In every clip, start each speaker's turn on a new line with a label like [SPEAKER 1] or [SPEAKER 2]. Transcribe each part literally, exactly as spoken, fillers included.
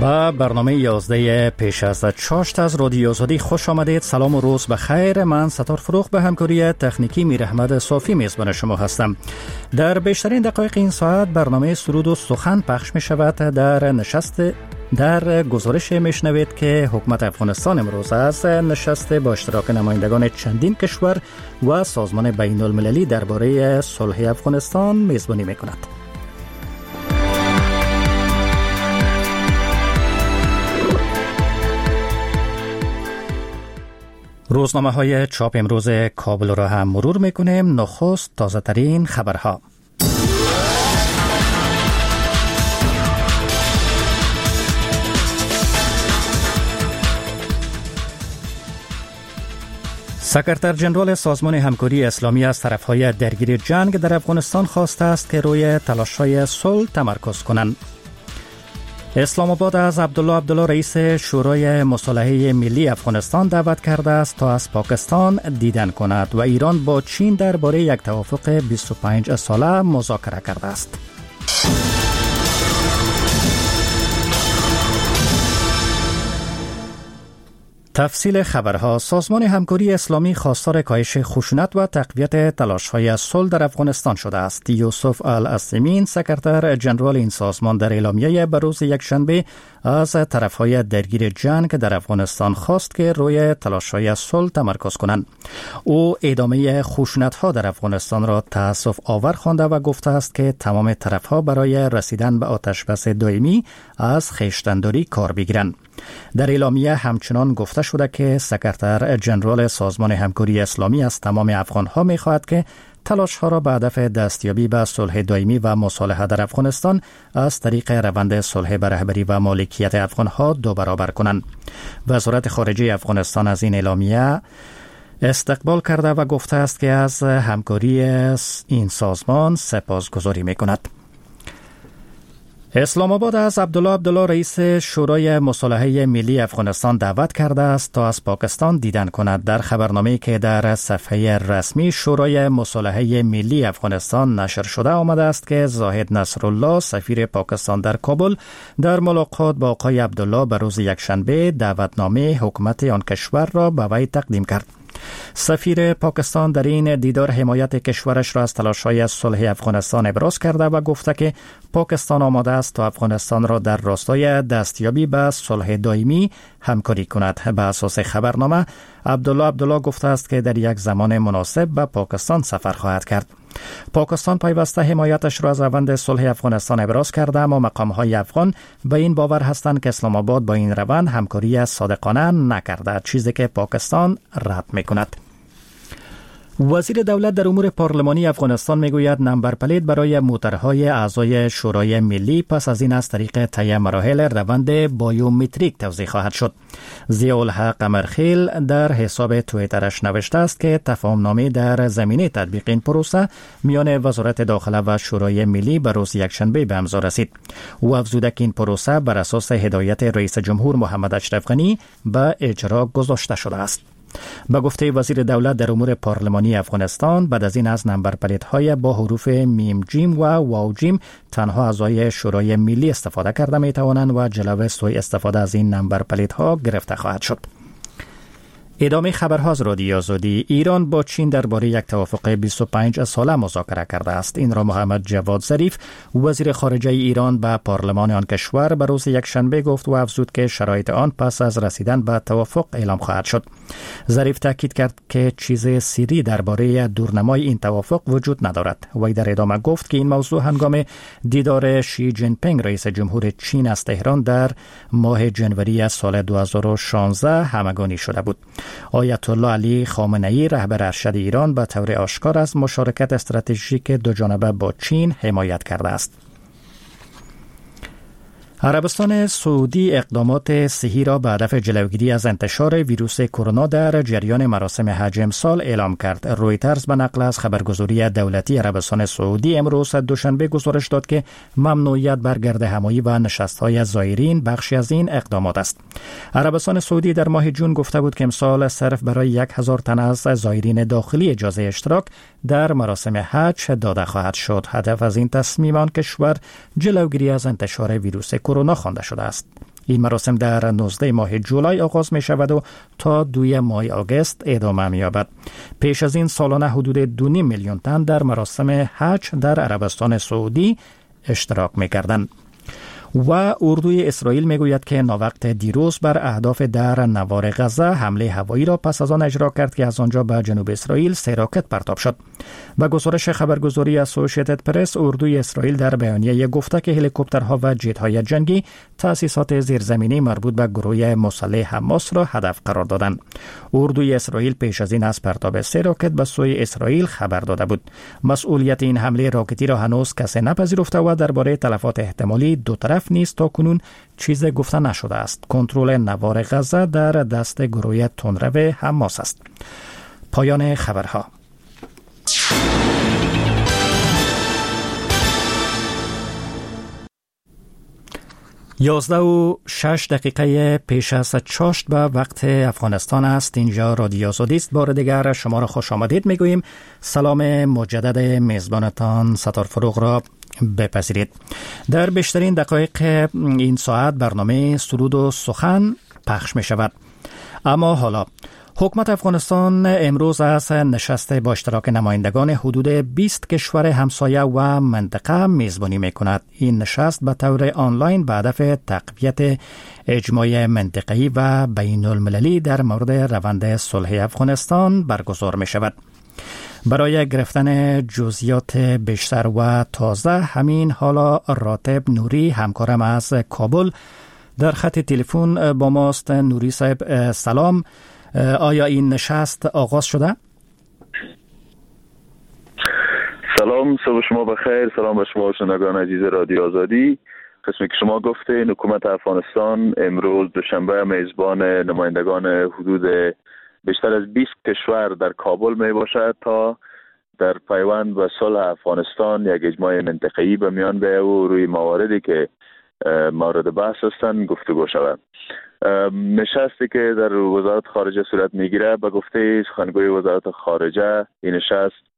[SPEAKER 1] و برنامه یازده پیش از چاشت از رادیو آزادی خوش آمدید. سلام و روز بخیر. من ستار فروغ به همکاری تکنیکی میر احمد صافی میزبان شما هستم. در بیشترین دقایق این ساعت برنامه سرود و سخن پخش می شود. در نشست در گزارش میشنوید که حکومت افغانستان امروز از نشست با اشتراک نمایندگان چندین کشور و سازمان بین المللی درباره صلح افغانستان میزبانی میکند. روزنامه های چاپ امروز کابل را هم مرور میکنیم. نخست تازه ترین خبرها. سکرتر جنرال سازمان همکاری اسلامی از طرفهای درگیر جنگ در افغانستان خواسته است که روی تلاش‌های صلح تمرکز کنند. اسلام آباد از عبدالله عبدالله رئیس شورای مصالحه ملی افغانستان دعوت کرده است تا از پاکستان دیدن کند و ایران با چین درباره یک توافق بیست و پنج ساله مذاکره کرده است. تفصیل خبرها. سازمان همکاری اسلامی خواستار کاهش خشونت و تقویت تلاش‌های صلح در افغانستان شده است. یوسف العثیمین سکرتر جنرال این سازمان در اعلامیه به روز یکشنبه از طرفهای درگیر جنگ در افغانستان خواست که روی تلاش‌های صلح تمرکز کنند. او ادامه خشونت‌ها در افغانستان را تأسف آور خوانده و گفته است که تمام طرف‌ها برای رسیدن به آتشبس دائمی از خویشتن‌داری کار بگیرند. در اعلامیه همچنان گفته شده که سکرتر جنرال سازمان همکاری اسلامی از تمام افغان‌ها می‌خواهد که تلاش‌ها را به هدف دستیابی به صلح دائمی و مصالحه در افغانستان از طریق روند صلح به رهبری و مالکیت افغان‌ها دو برابر کنند. وزارت خارجه افغانستان از این اعلامیه استقبال کرده و گفته است که از همکاری این سازمان سپاسگزاری می‌کند. اسلام آباد از عبدالله عبدالله رئیس شورای مصالحه ملی افغانستان دعوت کرده است تا از پاکستان دیدن کند. در خبرنامه‌ای که در صفحه رسمی شورای مصالحه ملی افغانستان نشر شده آمده است که زاهد نصرالله سفیر پاکستان در کابل در ملاقات با آقای عبدالله به روز یکشنبه دعوتنامه حکومت آن کشور را به وی تقدیم کرد. سفیر پاکستان در این دیدار حمایت کشورش را از تلاش‌های صلح افغانستان ابراز کرده و گفته که پاکستان آماده است تا افغانستان را در راستای دستیابی به صلح دائمی همکاری کند. به اساس خبرنامه عبدالله عبدالله گفته است که در یک زمان مناسب به پاکستان سفر خواهد کرد. پاکستان پیوسته حمایتش را از روند صلح افغانستان ابراز کرده، اما مقام‌های افغان به این باور هستند که اسلام آباد با این روند همکاری صادقانه نکرده، چیزی که پاکستان رد می‌کند. وزیر دولت در امور پارلمانی افغانستان میگوید نمبر پلیت برای موترهای اعضای شورای ملی پس از این از طریق طی مراحل روند بایومتریک توزیع خواهد شد. ضیاءالحق قمرخیل در حساب توییترش نوشته است که تفاهم‌نامه در زمینه تطبیق این پروسه میان وزارت داخله و شورای ملی به روز یکشنبه به امضا رسید. او افزوده که این پروسه بر اساس هدایت رئیس جمهور محمد اشرف غنی به اجرا گذاشته شده است. به گفته وزیر دولت در امور پارلمانی افغانستان، بعد از این از نمبر پلیت‌های با حروف میم جیم و واو جیم تنها اعضای شورای ملی استفاده کرده می توانند و جلوه سوء استفاده از این نمبر پلیت‌ها گرفته خواهد شد. ادامه خبرها از رادیو آزادی. ایران با چین درباره یک توافق بیست و پنج ساله مذاکره کرده است. این را محمد جواد ظریف وزیر خارجه ایران به پارلمان آن کشور به روز یکشنبه گفت و افزود که شرایط آن پس از رسیدن به توافق اعلام خواهد شد. ظریف تاکید کرد که چیز سری درباره دورنمای این توافق وجود ندارد. وی در ادامه گفت که این موضوع هنگام دیدار شی جین پینگ رئیس جمهور چین از تهران در ماه جنوری سال دو هزار و شانزده همگانی شده بود. آیت الله علی خامنه‌ای رهبر ارشد ایران به طور آشکار از مشارکت استراتژیک دوجانبه با چین حمایت کرده است. عربستان سعودی اقدامات صحی را به هدف جلوگیری از انتشار ویروس کرونا در جریان مراسم حج امسال اعلام کرد. رویترز به نقل از خبرگزاری دولتی عربستان سعودی امروز دوشنبه گزارش داد که ممنوعیت بر گردهمایی و نشست‌های زائرین بخشی از این اقدامات است. عربستان سعودی در ماه جون گفته بود که امسال صرف برای یک هزار تن از زائرین داخلی اجازه اشتراک در مراسم حج داده خواهد شد. هدف از این تصمیم آن کشور جلوگیری از انتشار ویروس کرونا خوانده شده است. این مراسم در نوزده ماه جولای آغاز می شود و تا دوی ماه آگوست ادامه می یابد. پیش از این سالانه حدود دو میلیون تن در مراسم حج در عربستان سعودی اشتراک می کردند. و اردوی اسرائیل میگوید که ناوقت دیروز بر اهداف در نوار غزه حمله هوایی را پس از آن اجرا کرد که از آنجا به جنوب اسرائیل سه راکت پرتاب شد. و گزارش خبرگزاری اسوسییتد پرس، اردوی اسرائیل در بیانیه گفته که هلیکوپترها و جت‌های جنگی تأسیسات زیرزمینی مربوط به گروه مسلح حماس را هدف قرار دادند. اردوی اسرائیل پیش از این از پرتاب سه راکت به سوی اسرائیل خبر داده بود. مسئولیت این حمله راکتی را هنوز کسی نپذیرفته و درباره تلفات احتمالی دو طرف نیست تا کنون چیز گفته نشده است. کنترل نوار غزه در دست گروه تندرو حماس است. پایان خبرها. یازده و شش دقیقه پیش از چاشت به وقت افغانستان است. اینجا رادیو آزادی است. بار دیگر شما را خوش آمدید میگوییم. سلام مجدد میزبانتان ستار فروغ را بپذیرید. در بیشترین دقایق این ساعت برنامه سرود و سخن پخش می شود. اما حالا حکومت افغانستان امروز از نشست با اشتراک نمایندگان حدود بیست کشور همسایه و منطقه میزبانی می کند. این نشست به طور آنلاین به هدف تقویت اجماع منطقه‌ای و بین المللی در مورد روند صلح افغانستان برگزار می شود. برای گرفتن جزئیات بیشتر و تازه همین حالا راتب نوری همکارم از کابل در خط تلفن با ماست. نوری صاحب سلام، آیا این نشست آغاز شده؟
[SPEAKER 2] سلام، صبح شما بخیر. سلام به شما شنوندگان عزیز رادیو آزادی. قسمی که شما گفتین حکومت افغانستان امروز دوشنبه میزبان نمایندگان حدود بیشتر از بیست کشور در کابل می باشد تا در پیوند به صلح افغانستان یک اجماع منطقه‌ای به میان بیاید و روی مواردی که مورد بحث هستند گفتگو شود. نشستی که در وزارت خارجه صورت میگیره به گفته سخنگوی وزارت خارجه، این نشست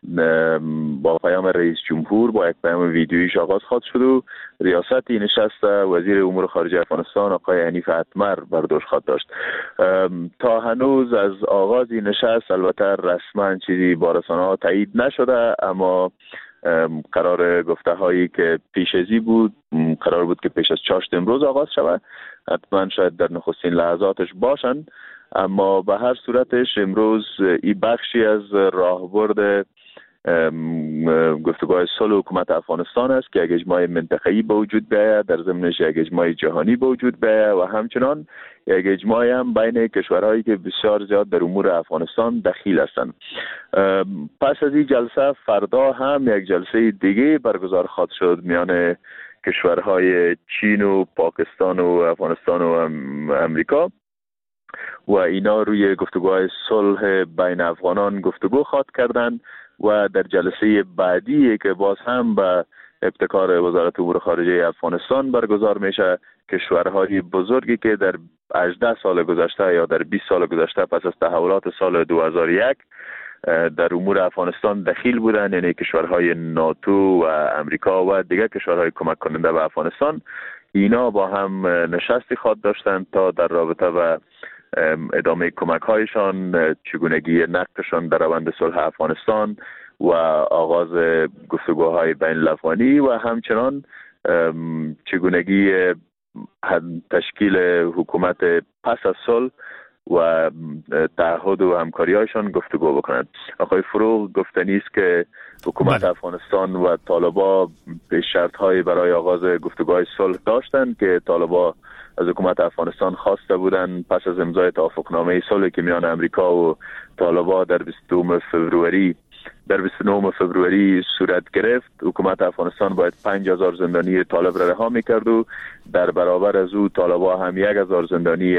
[SPEAKER 2] با پیام رئیس جمهور با یک پیام ویدیویش آغاز خواهد شد و ریاست این نشست وزیر امور خارجه افغانستان آقای حنیف اتمر بر دوش خواهد داشت. تا هنوز از آغاز این نشست البته رسما چیزی با رسانه‌ها تایید نشده، اما قرار گفته هایی که پیش ازی بود قرار بود که پیش از چاشت امروز آغاز شود. حتما شاید در نخستین لحظاتش باشند، اما به هر صورتش امروز این بخشی از راهبرد گفتگوهای صلح حکومت افغانستان است که یک اجماع منطقه‌ای به وجود بیاید، در ضمنش یک اجماع جهانی به وجود بیاید و همچنان یک اجماع هم بین کشورهایی که بسیار زیاد در امور افغانستان دخیل هستند. پس از این جلسه فردا هم یک جلسه دیگه برگزار خواهد شد میان کشورهای چین و پاکستان و افغانستان و امریکا و اینا روی گفتگوهای صلح بین افغانان گفتگو خواهد کردند و در جلسه بعدی که باز هم به ابتکار وزارت امور خارجه افغانستان برگزار میشه، کشورهای بزرگی که در هجده سال گذشته یا در بیست سال گذشته پس از تحولات سال دو هزار و یک در امور افغانستان دخیل بودند، یعنی کشورهای ناتو و امریکا و دیگر کشورهای کمک کننده به افغانستان، اینا با هم نشستی خواهد داشتند تا در رابطه با ادامه کمک هایشان، چگونگی نقدشان در روند صلح افغانستان و آغاز گفتگوهای بین الافغانی و همچنان چگونگی تشکیل حکومت پس از صلح و تعهد و همکاری‌هایشان گفتگو بکنند. آقای فروغ گفتنی است که حکومت بله. افغانستان و طالبا به شرط‌های برای آغاز گفتگوهای صلح داشتند که طالبا از حکومت افغانستان خواسته بودند پس از امضای توافقنامه صلح که میان امریکا و طالبا در بیست و دوم فوریه در بیست و نهم فوریه صورت گرفت، حکومت افغانستان باید پنج هزار زندانی طالب را رها می‌کرد و در برابر از او طالبا هم یک هزار زندانی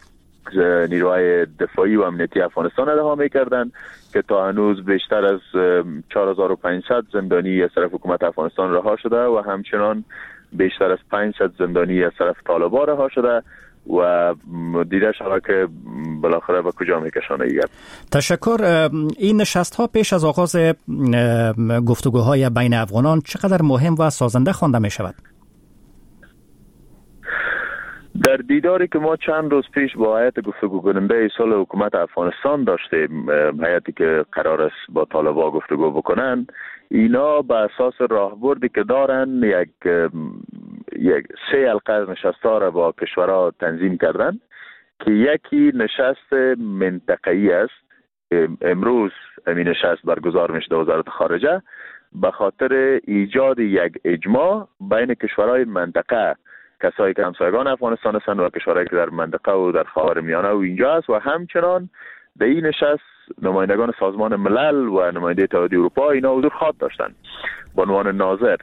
[SPEAKER 2] نیروهای دفاعی و امنیتی افغانستان رها می‌کردند که تا هنوز بیشتر از چهار هزار و پانصد زندانی از طرف حکومت افغانستان رها شده و همچنان بیشتر از پانصد زندانی از طرف طالبان رها شده و دیده شده که بالاخره به کجا میکشانه دیگر.
[SPEAKER 1] تشکر. این نشست ها پیش از آغاز گفتگوهای بین افغانان چقدر مهم و سازنده خوانده می شود؟
[SPEAKER 2] در دیداری که ما چند روز پیش با هیئت گفتگو کننده صلح حکومت افغانستان داشتیم، هیئتی که قرار است با طالبان گفتگو بکنن، اینا به اساس راهبردی که دارن یک یک سه حلقه از نشست‌ها را با کشورها تنظیم کردن که یکی نشست منطقه‌ای است. امروز این نشست برگزار میشه در وزارت خارجه به خاطر ایجاد یک اجماع بین کشورهای منطقه، کسایی که همسایگان افغانستان هستند و کشورهایی که در منطقه و در خاورمیانه و اینجا است، و همچنان در این نشست نمایندگان سازمان ملل و نماینده اتحادیه اروپا اینا حضور خواهد داشتند به عنوان ناظر.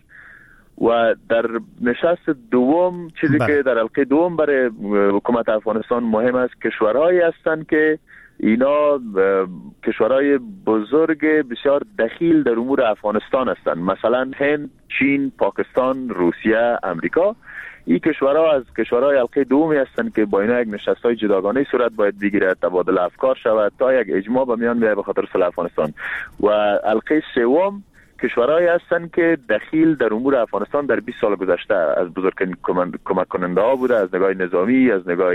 [SPEAKER 2] و در نشست دوم چیزی بله. که در حلقه دوم برای حکومت افغانستان مهم است، کشورهایی هستند که اینا کشورهای بزرگ بسیار دخیل در امور افغانستان هستند، مثلا هند، چین، پاکستان، روسیه، امریکا. این کشورها از کشورهای حلقه دومی هستند که با اینا یک نشست‌های جداگانه صورت باید بگیرد، تبادل افکار شود تا یک اجماع به میان بیاید به خاطر صلح افغانستان. و حلقه سوم کشورهایی هستند که دخیل در امور افغانستان در بیست سال گذشته از بزرگترین کمک کننده ها بوده، از نگاه نظامی، از نگاه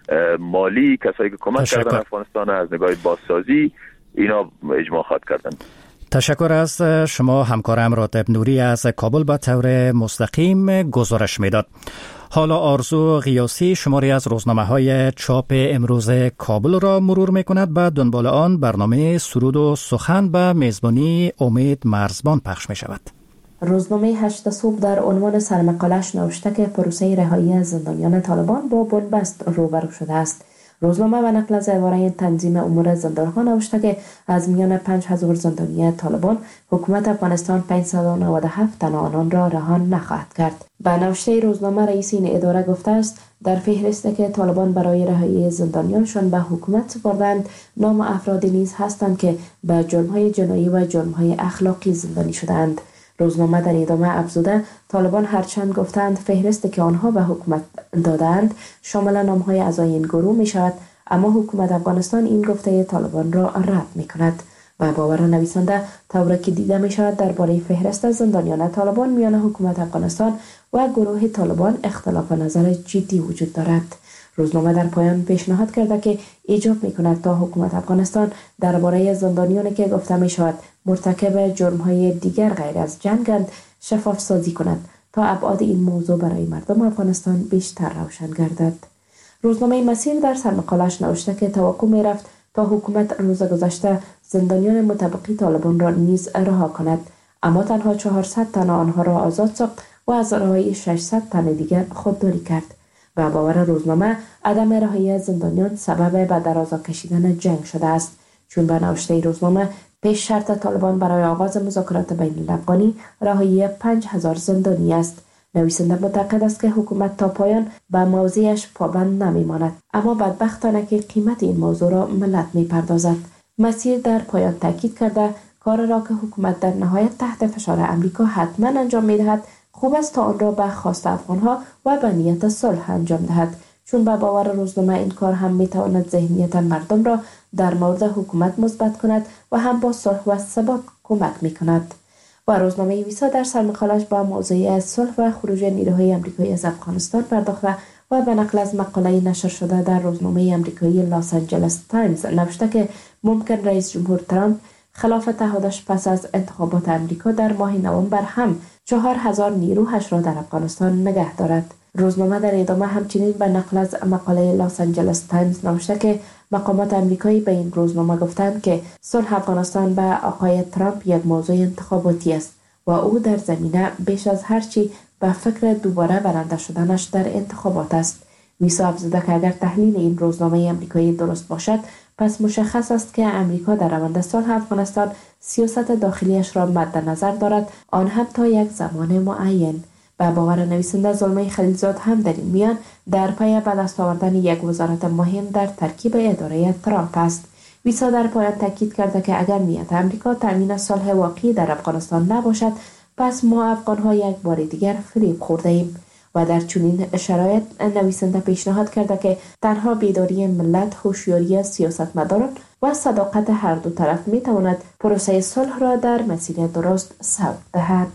[SPEAKER 2] مالی، کسایی که کمک
[SPEAKER 1] تشکر.
[SPEAKER 2] کردن افغانستان، از نگاه بازسازی، اینا اجماع خواهد کردن.
[SPEAKER 1] تشکر از شما. همکارم راتب نوری از کابل به طور مستقیم گزارش میداد. حالا آرزو غیاسی شماری از روزنامه‌های چاپ امروز کابل را مرور می‌کند. بعد دنبال آن برنامه سرود و سخن به میزبانی امید مرزبان پخش می‌شود.
[SPEAKER 3] روزنامه هشت صبح در عنوان سرمقاله‌اش نوشته که پروسه رهایی از زندانیان طالبان با بنبست روبرو شده است. روزنامه و نقل از اداره تنظیم امور زندانها نوشته که از میان پنج هزار زندانی طالبان حکومت افغانستان پانصد و نود و هفت تن آنان را رها نخواهد کرد. به نوشته روزنامه رئیس این اداره گفته است در فهرستی که طالبان برای رهایی زندانیانشان به حکومت سپردند نام افرادی نیز هستند که به جرم‌های جنایی و جرم‌های اخلاقی زندانی شدند. روزنامه در ادامه افزوده طالبان هرچند گفتند فهرستی که آنها به حکومت دادند شامل نام‌های اعضای این گروه می شود، اما حکومت افغانستان این گفته طالبان را رد می کند. و باور نویسنده طوری که دیده می شود درباره فهرست زندانیان طالبان میان حکومت افغانستان و گروه طالبان اختلاف نظر جدی وجود دارد. روزنامه در پایان پیشنهاد کرده که ایجاب می کند تا حکومت افغانستان درباره زندانیانی که گفته می شود مرتکب جرم‌های دیگر غیر از جنگند شفاف سازی کند تا ابعاد این موضوع برای مردم افغانستان بیشتر روشن گردد. روزنامه مسیر در سرمقاله‌اش نوشته که توقع می رفت تا حکومت روز گذشته زندانیان متبقی طالبان را نیز رها کند، اما تنها چهارصد تن آنها را آزاد ساخت و از رهایی ششصد تن دیگر خودداری کرد. و باور روزنامه عدم رهایی زندانیان سبب به درازا کشیدن جنگ شده است، چون به نوشته روزنامه پیش شرط طالبان برای آغاز مذاکرات بین الافغانی رهایی پنج هزار زندانی است. نویسنده معتقد است که حکومت تا پایان به موضعش پابند نمیماند، اما بدبختانه که قیمت این موضوع را ملت میپردازد. مسیر در پایان تاکید کرده کار را که حکومت در نهایت تحت فشار امریکا حتما انجام میدهد خوب است تا آن را به خواست افغانها و به نیت صلح انجام دهد، چون به باور روزنامه این کار هم میتواند ذهنیت مردم را در مورد حکومت مثبت کند و هم با صلح و ثبات کمک میکند. و روزنامه ویسا در سرمقاله‌اش با موضوع صلح و خروج نیروهای آمریکایی از افغانستان پرداخته و به نقل از مقاله نشر شده در روزنامه آمریکایی لاس آنجلس تایمز نوشته که ممکن رئیس جمهور ترامپ خلاف تعهدش پس از انتخابات آمریکا در ماه نوامبر هم چهار هزار نیروهش را در افغانستان نگه دارد. روزنامه در ادامه همچنین به نقل از مقاله لاس آنجلس تایمز نوشته که مقامات آمریکایی به این روزنامه گفتند که صلح افغانستان به آقای ترامپ یک موضوع انتخاباتی است و او در زمینه بیش از هر چی به فکر دوباره برنده شدنش در انتخابات است. ویسا افزوده که اگر تحلیل این روزنامه آمریکایی درست باشد پس مشخص است که امریکا در روند صلح افغانستان سیاست داخلیش را مد نظر دارد، آن هم تا یک زمان معین. و باور نویسنده زلمه خلیلزاد هم در این میان در پی به دست آوردن یک وزارت مهم در ترکیب اداره ترامپ است. ویسا در پایان تاکید کرده که اگر نیت امریکا تامین صلح واقعی در افغانستان نباشد پس ما افغان‌ها یک بار دیگر فریب خورده ایم. و در چنین شرایط نویسنده پیشنهاد کرده که تنها بیداری ملت، هوشیاری سیاستمداران و صداقت هر دو طرف میتواند پروسه صلح را در مسیر درست سوق دهد.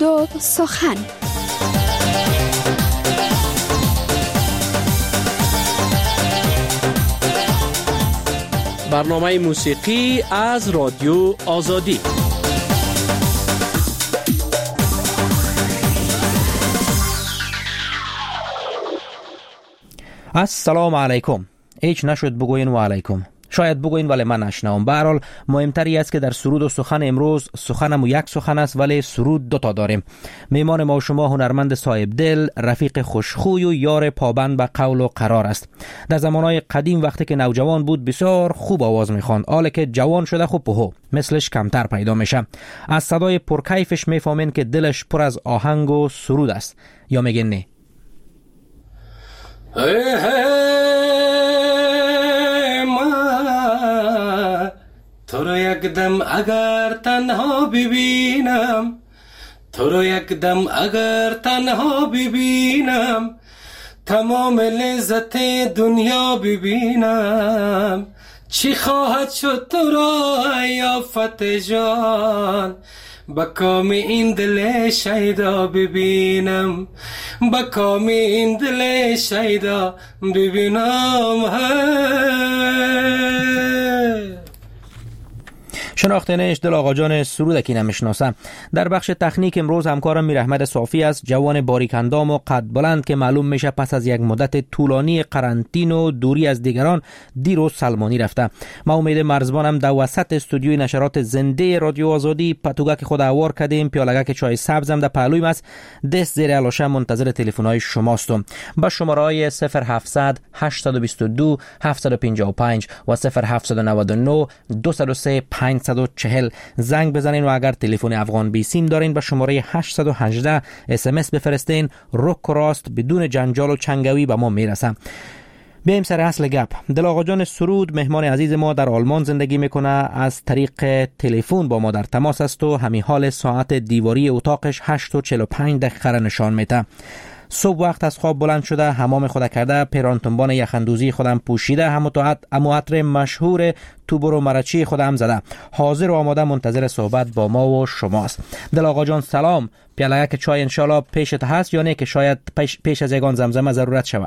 [SPEAKER 4] سرود و سخن.
[SPEAKER 5] برنامه موسیقی از رادیو آزادی.
[SPEAKER 6] السلام علیکم. هیچ نشد بگوین و علیکم. شاید بگوین ولی من نشنوم. به هر حال مهمتری است که در سرود و سخن امروز سخنم یک سخن است ولی سرود دو تا داریم. میمان ما و شما هنرمند صاحب دل، رفیق خوشخوی و یار پابند به قول و قرار است. در زمانهای قدیم وقتی که نوجوان بود بسیار خوب آواز میخواند، حالا که جوان شده خب پهو مثلش کمتر پیدا میشه. از صدای پرکیفش میفهمین که دلش پر از آهنگ و سرود است. یا میگن نه؟
[SPEAKER 7] تو رو یک دم اگر تنها ببینم، تو رو یک دم اگر تنها ببینم، تمام لذت دنیا ببینم. چی خواهد شد تو را یافت جان، با کام این دل شیدا ببینم، با کام این دل شیدا ببینم.
[SPEAKER 6] شناختنش دل آقا جان سرود کی نمیشناسم. در بخش تکنیک امروز همکارم میر احمد صافی است، جوان باریک اندام و قد بلند که معلوم میشه پس از یک مدت طولانی قرنطینه و دوری از دیگران دیروز سلمانی رفته. ما امید مرزبانم در وسط استودیوی نشرات زنده رادیو آزادی پتوگک خود اوار کردیم، پیالگک چای سبزم در پهلویم است، دست زیر علاشه منتظر تلفن‌های شماستم. با شماره‌های صفر هفتصد هشتصد و بیست و دو هفتصد و پنجاه و پنج و صفر هفتصد و نود و نه دویست و سه پانصد و چهل زنگ بزنین و اگر تلفن افغان بی سیم دارین به شماره هشتصد و هجده اس ام اس بفرستین. رک و راست بدون جنجال و چنگوی به ما میرسه. بیایم سر اصل گپ. دل آقا جان سرود مهمان عزیز ما در آلمان زندگی میکنه، از طریق تلفن با ما در تماس است و همین حال ساعت دیواری اتاقش هشت و چهل و پنج دقیقه نشان میده. صبح وقت از خواب بلند شده، حمام خود کرده، پیرانتنبان یخندوزی خودم پوشیده، همو عطر مشهور توبر و مرچی خودم زده، حاضر و آماده منتظر صحبت با ما و شماست. دل آقا جان سلام. پیاله یک چای انشالله پیشت هست یا نه که شاید پیش, پیش از یگان زمزمه ضرورت شود؟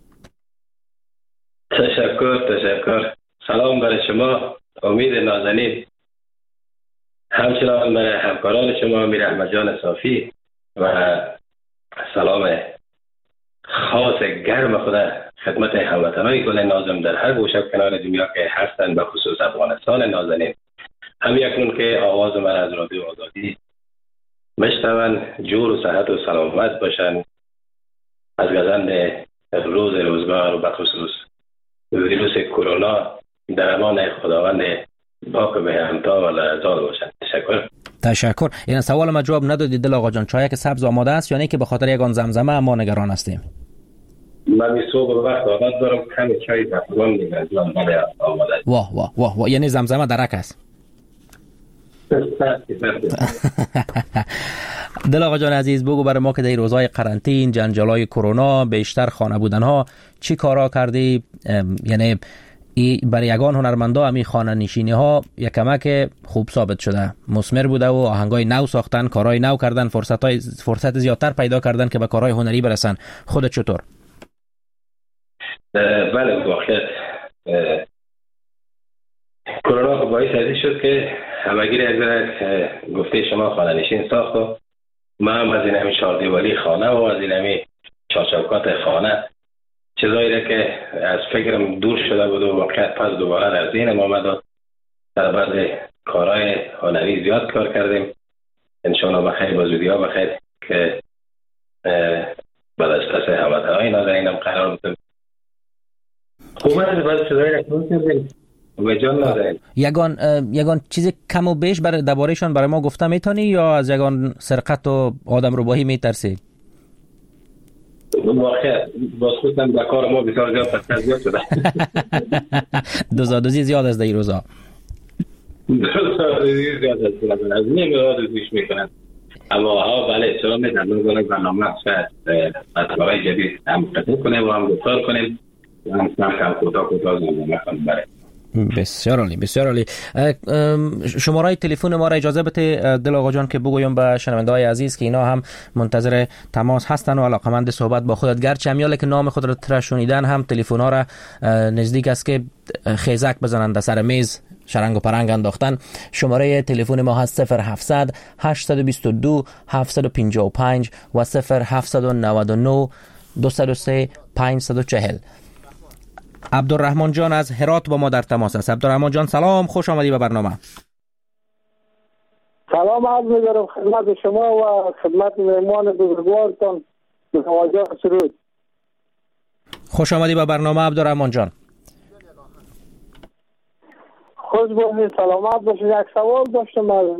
[SPEAKER 7] تشکر تشکر. سلام برای شما امید نازنین، همچنان برای همکاران شما میر احمد جان صافی و سلام خاص گرم خدا خدمت هموطنان گل نازم در هر گوشه و کنار دنیا که هستند، به خصوص افغانستان نازنین. همین اکنون که آواز من از رادیو آزادی مشنون، جور و صحت و سلامت باشن از گزند روز روزگار و به خصوص ویروس کرونا در امان خداوند پاک و بهرمتا و لرزان باشن. تشکر.
[SPEAKER 6] تشکر. این سوال ما جواب ندادی دل آقا جان، چای که سبز آماده است یا نه که به خاطر یگان زمزمه ما نگران هستیم؟
[SPEAKER 7] من می صبح وقت عادت دارم کمی چای زمزمه میگم ولی آماده است.
[SPEAKER 6] واه واه واه واه، یعنی زمزمه درک است. دل آقا جان عزیز بگو برای ما که در روزهای قرنطین، جنجالای کرونا، بیشتر خانه بودنها چی کارا کردی؟ یعنی ای برای یگان هنرمندا همی خانه نشینی ها یک کمک خوب ثابت شده، مثمر بوده و آهنگای نو ساختن، کارهای نو کردن، فرصت های فرصت زیادتر پیدا کردن که به کارهای هنری برسن. خودت چطور؟
[SPEAKER 7] بله واقعیت کرونا باعث ازی شد که همگیر یک ذره گفته شما خانه نشین ساخت و ما هم از این همین چهاردیواری خانه و از این همین چارچوکات خانه چیزایی که از فکرم دور شده بود و واقعیت پس دوباره در ذهنم آمد و در بعض کارهای هنری زیاد کار کردیم. انشاءالله بخیر با زودی ها بخیر که بعد از پس هموطنهای نازنینم قرار بودم. خوب است بعض چیزایی را کنون کردیم و جان نازنین.
[SPEAKER 6] یگان یگان چیز کم و بیش برای دربارهشان برای ما گفته میتونی یا از یگان سرقت و آدم روباهی میترسی؟
[SPEAKER 7] واقعا باز خودم در کار ما بسیار زیاد پسر زیاد شده.
[SPEAKER 6] دوزادوزی زیاد از در این روزا.
[SPEAKER 7] دوزادوزی زیاد از در از نمیاد دوزیش میکنن. اما ها بله چرا میدن نوزانه برنامه شاید مطلبای جدید هم قطعه کنیم و هم گفتار کنیم و هم سمت هم کوتا کوتا زنده کنیم. بله
[SPEAKER 6] بسیار عالی، بسیار عالی. شماره تلفن ما را اجازه بده دل آقا جان که بگویم به شنونده‌های عزیز که اینا هم منتظر تماس هستن و علاقمند صحبت با خودت، گرچه همیاله که نام خود را ترشونیدن هم تلفن ها را نزدیک است که خیزک بزنند در سر میز شرنگ و پرنگ انداختن. شماره تلفن ما هست صفر هفتصد هشتصد و بیست و دو هفتصد و پنجاه و پنج و صفر هفتصد و نود و نه دویست و سه پانصد و چهل. عبدالرحمن جان از هرات با ما در تماس است. عبدالرحمن جان سلام، خوش آمدی به برنامه.
[SPEAKER 4] سلام عرض می‌کنم خدمت شما و خدمت مهمان بزرگوارتان دلواجان سرود.
[SPEAKER 6] خوش آمدی به برنامه عبدالرحمن جان.
[SPEAKER 4] خوش باشید، سلامت باشید. یک سوال داشتم از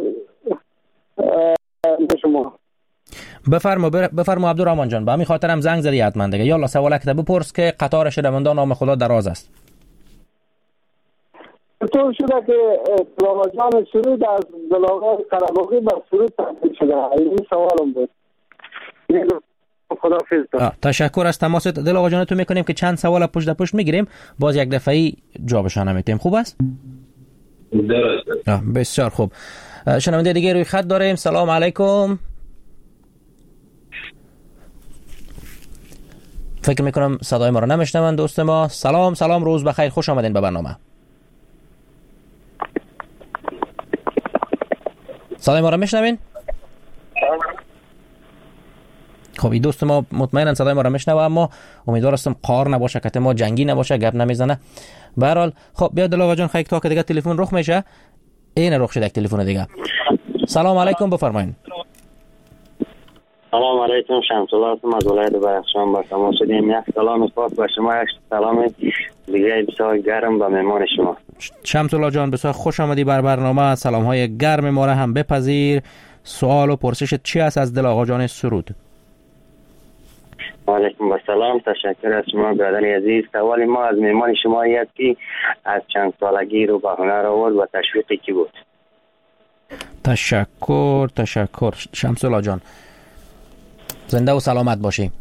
[SPEAKER 4] شما.
[SPEAKER 6] بفرما بفرما عبدالرحمن جان، به همین خاطرم زنگ زدی حتما دیگه. یالا سوال کده بپرس که قطار شنوندگان نام خدا دراز است.
[SPEAKER 4] طور شده که دلواجان سرود از دلاغای قرباقی به سرود تبدیل شده. این سوالم بود. خداحافظ.
[SPEAKER 6] تشکر از تماست دل آقا جان تو میکنیم که چند سوال پشت پشت میگیریم، باز یک دفعه‌ای جوابشان میتیم. خوب است؟
[SPEAKER 7] درسته.
[SPEAKER 6] بسیار خوب. شنونده دیگه روی خط داریم. سلام علیکم. فکر میکنم صدای ما رو نمیشنون دوست ما. سلام سلام، روز بخیر، خوش آمدین به برنامه. صدای ما رو میشنوین؟ خب این دوست ما مطمئنن صدای ما رو میشنوه، اما امیدوار هستم قار نباشه، کته ما جنگی نباشه، گپ نمیزنه. به هر حال خب بیا دل آقا جان خیلی تا که دیگه تلفن رخ میشه. این رخ شده یک تلفن دیگه. سلام علیکم، بفرمایید.
[SPEAKER 8] سلام علیکم، شمس الله هستم از ولایت بدخشان. با تماس شدیم. یک سلام خاص به شما، یک سلام دیگه بسیار گرم به مهمان شما.
[SPEAKER 6] شمس الله جان بسیار خوش آمدی بر برنامه. سلام های گرم ما را هم بپذیر. سوال و پرسش چی است از دل آقا جان سرود؟
[SPEAKER 8] علیکم السلام، تشکر از شما برادر عزیز. سوال ما از مهمان شما است که از چند سالگی رو به هنر آورد و تشویقی کی بود؟
[SPEAKER 6] تشکر تشکر شمس الله جان، زنده و سلامت باشی.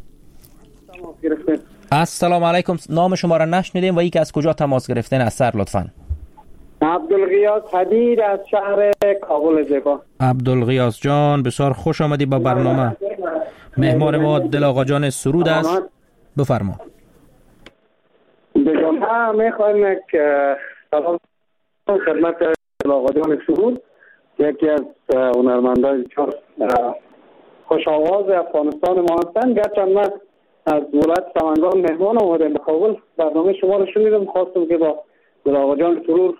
[SPEAKER 6] السلام علیکم، نام شما را نشنیدیم و ای که از کجا تماس گرفتین از سر لطفاً؟
[SPEAKER 4] عبدالغیاث حدید از شهر کابل زیبا.
[SPEAKER 6] عبدالغیاث جان بسیار خوش آمدی با برنامه. مهمان ما دل آقا جان سرود است. بفرما.
[SPEAKER 4] بجامعه میخوایم که سلام خدمت دل آقا جان سرود، یکی از هنرمندان چهار خوش آواز افغانستان ما هستند. گرچه من از ولایت سمنگان مهمان آمدم به کابل، برنامه شما رو شنیدم، خواستم که با دل آقا جان سرود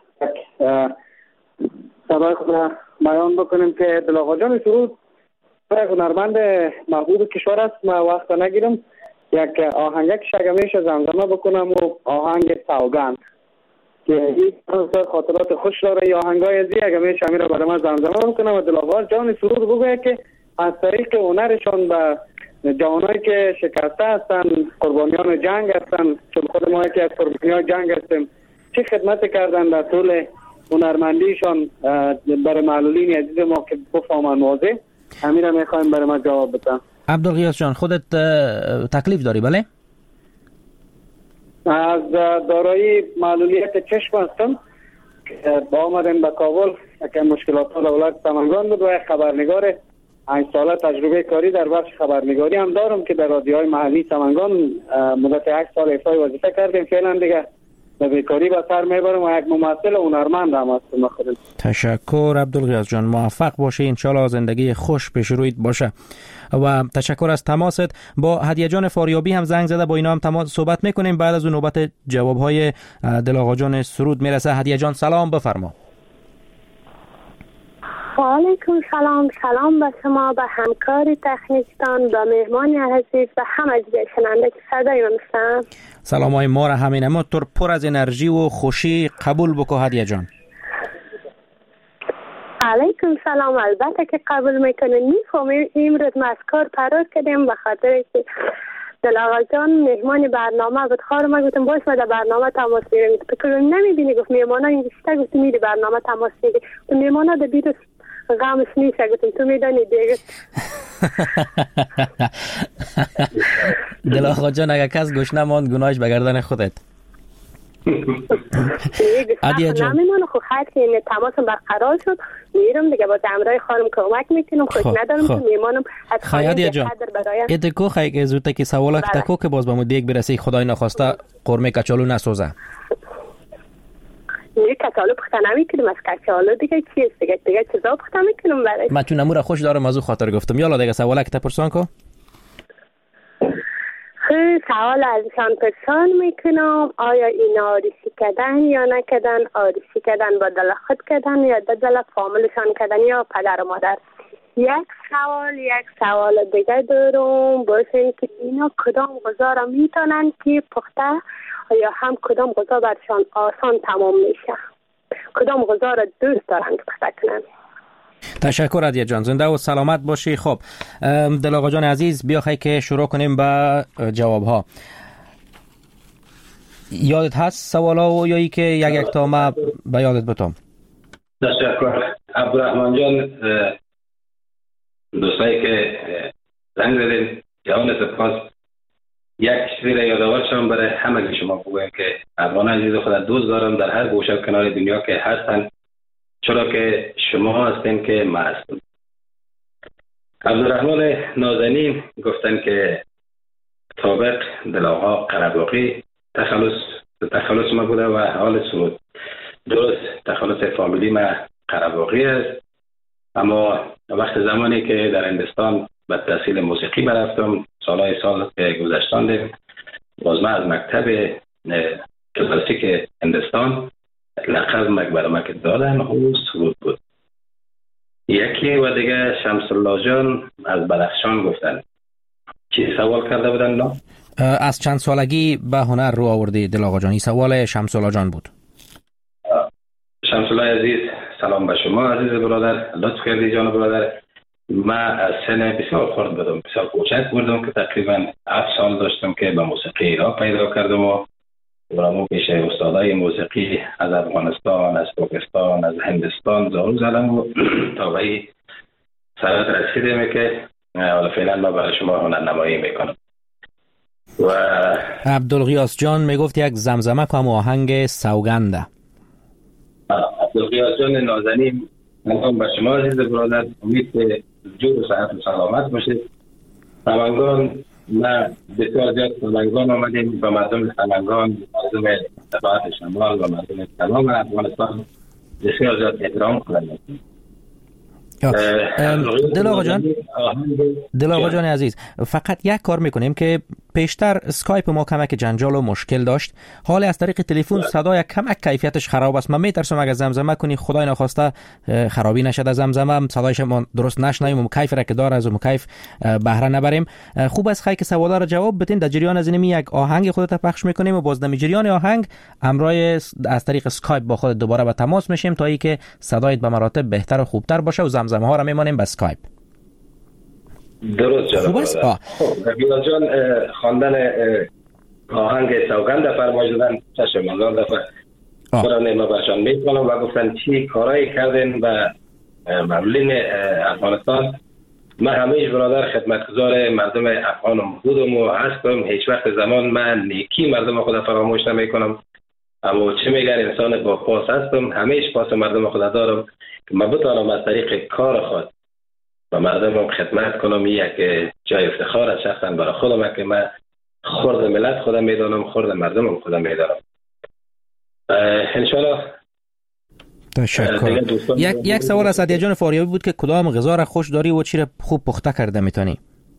[SPEAKER 4] صدای خود را بیان بکنیم که دل آقا جان سرود یک هنرمند محبوب کشور است. من وقت نگیرم، یک آهنگک شگمیش زمزمه بکنم و آهنگ سوگند که این خاطرات خوش داره. یا آهنگای ازی اگه میشه امیر برای من زمزمه بکنم و دل آقا جان سرود بگویه که از طریق هنرشان به جوانایی که شکسته هستن، قربانیان جنگ هستن، چون خود ما یکی از قربانیان جنگ هستیم، چه خدمت کردن در طول هنرمندیشان برای معلولین عزیز ما که بفهمن واضح. همین را میخوایم برای ما جواب بدن.
[SPEAKER 6] عبدالغیاث جان خودت تکلیف داری بله؟
[SPEAKER 4] از دارایی معلولیت چشم هستم که با آمدن به کابل که مشکلات ها دولت سمنگان بود و یک خبرنگار پنج ساله تجربه کاری در بخش خبرنگاری هم دارم که در رادیوهای محلی سمنگان مدت هشت سال ایفای وظیفه کردیم. فعلا دیگه به بیکاری به سر میبرم و یک ممثل هنرمند هم هستم خودم.
[SPEAKER 6] تشکر عبدالغیاث جان، موفق باشی، انشالله زندگی خوش پیش رویت باشه و تشکر از تماست. با هدیه جان فاریابی هم زنگ زده، با اینا هم تماس صحبت میکنیم. بعد از اون نوبت جوابهای دل آقا جان سرود میرسه. هدیه جان سلام، بفرما.
[SPEAKER 9] و علیکم سلام، سلام به شما، به همکار تکنیکتان، به مهمان عزیز و همه دیگه شنونده که صدای من میشنن.
[SPEAKER 6] سلام های ما را همین اما تو پر از انرژی و خوشی قبول بکو هدیه جان.
[SPEAKER 9] علیکم سلام، البته که قبول میکنه. نیفهم امروز ما از کار فرار کردیم به خاطر که دل آقا جان مهمان برنامه بود. خواهر ما گفتم باش ما در برنامه تماس میگیریم. فکر نمیبینی گفت مهمانا این گشته گفت میری برنامه تماس میگیری. تو مهمانا در بیرون غمش نیست گفتم تو میدانی دیگه.
[SPEAKER 6] دل آقا جان اگه کس گوش نماند گناهش به گردن خودت.
[SPEAKER 9] دیگه نمیمونه. خب خیلی که این تماسم برقرار شد میرم دیگه با امرای خانم کمک میکنم. خود ندارم که میمانم از خانم جان
[SPEAKER 6] ادکو خیلی زودتا که سوالا که تکو که باز به مدیک برسی خدای نخواسته قرمه کچالو نسوزه.
[SPEAKER 9] دیگه کچالو پخته نمیکنم. از کچالو دیگه چیست دیگه دیگه چیزا پخته میکنم برای
[SPEAKER 6] من چون نمور خوش دارم از او خاطر گفتم. یالا دیگه سوالا که تپرسان کو
[SPEAKER 9] خیلی سوال ازشان پرسان میکنم آیا این آریسی کردن یا نکردن، آریسی کردن با دل خود کردن یا دل فامیلشان کردن یا پدر و مادر. یک سوال یک سوال دیگه دارم باشین که اینا کدام غذا را میتونن که پخته یا هم کدام غذا برشان آسان تمام میشه، کدام غذا را دوست دارن که پخته کنن.
[SPEAKER 6] تشکر عدیه جان، زنده و سلامت باشی. خب دل آقا جان عزیز بیا خیلی که شروع کنیم به جواب ها. یادت هست سوالا و یا ای که یک یک تا ما به یادت بتام؟
[SPEAKER 7] تشکر عبدالرحمن جان. دوستایی که زنگ زدین جوان سپاس. یک چیزی را یادآورشم برای همه شما بگویم که افغان عزیز خود دوست دارم در هر گوشه و کنار دنیا که هستن، چرا که شما هستین که ما هستم. عبدالرحمن نازنین گفتن که طابق دل آقا قره‌باغی تخلص تخلص ما بوده و حال سرود. درست تخلص فامیلی ما قره‌باغی است، اما وقت زمانی که در هندوستان به تحصیل موسیقی برفتم سالهای سال که گذشتاندیم، باز من از مکتب کلاسیک هندوستان لقب مکبرمه که دادن او سرود بود. یکی و دیگه شمس الله جان از بدخشان گفتن. چی سوال کرده بودن؟ نه
[SPEAKER 6] از چند سالگی به هنر رو آوردی دل آقا جان؟ این سوال شمس الله جان بود.
[SPEAKER 7] شمس الله عزیز سلام به شما عزیز برادر، لطف کردی جان برادر. من از سن بسیار خرد بودم، بسیار کوچک بودم که تقریبا هفت سال داشتم که به موسیقی راه پیدا کردم و برامو پیش استادای موسیقی از افغانستان، از پاکستان، از هندوستان زارو زدم و تا به این سرعت رسیدم که حالا فعلا ما برای شما هنرنمایی میکنم. و
[SPEAKER 6] عبدالغیاث جان میگفت یک زمزمه کم آهنگ سوگنده.
[SPEAKER 7] عبدالغیاث جان نازنین سلام به شما عزیز برادر، امید که جور و صحت و سلامت باشید. سمنگان ما بسیار زیاد سمنگان آمدیم و مردم سمنگان، مردم دفاعت شمال و مردم تمام افغانستان بسیار زیاد احترام کنند.
[SPEAKER 6] دل آقا جان دل آقا جان عزیز، فقط یک کار میکنیم که پیشتر اسکایپ ما کمک جنجال و مشکل داشت، حالا از طریق تلفن صدای کمک کیفیتش خراب است. من میترسم اگه زمزمه کنی خدای نخواسته خرابی نشد از زمزمه، صدایش ما درست نشنویم و کیف را که داره از کیف بهره نبریم. خوب است خیلی که سوالا را جواب بدین. در جریان از اینمی یک آهنگ خودت پخش میکنیم و باز در جریان آهنگ امرای از طریق اسکایپ با خود دوباره به تماس میشیم تا اینکه صدایت به مراتب بهتر و خوبتر باشه و زمزمه ها را میمانیم به اسکایپ.
[SPEAKER 7] درست جناب.
[SPEAKER 6] خوب است.
[SPEAKER 7] رفیق جان خواندن آهنگ سوگند فرمایش دادن چشم مزار دفعه قرآن ما برشان میکنم و گفتن چی کارایی کردن و مملین افغانستان. من همیشه برادر خدمتگزار مردم افغانم بودم و هستم. هیچ وقت زمان من نیکی مردم خدا فراموش نمیکنم، اما چه میگن انسان با پاس هستم. همیشه پاس مردم خدا دارم که من بتانم از طریق کار خود و مردم خدمت کنم. یک جای افتخار از شخصا برای خودم که من خرد ملت خودم میدانم، خرد مردم خودم میدانم. انشالله.
[SPEAKER 6] تشکر. یک یک سوال از عدیه جان فاریابی بود که کدام غذا را خوش داری و چی را خوب پخته کرده میتونی؟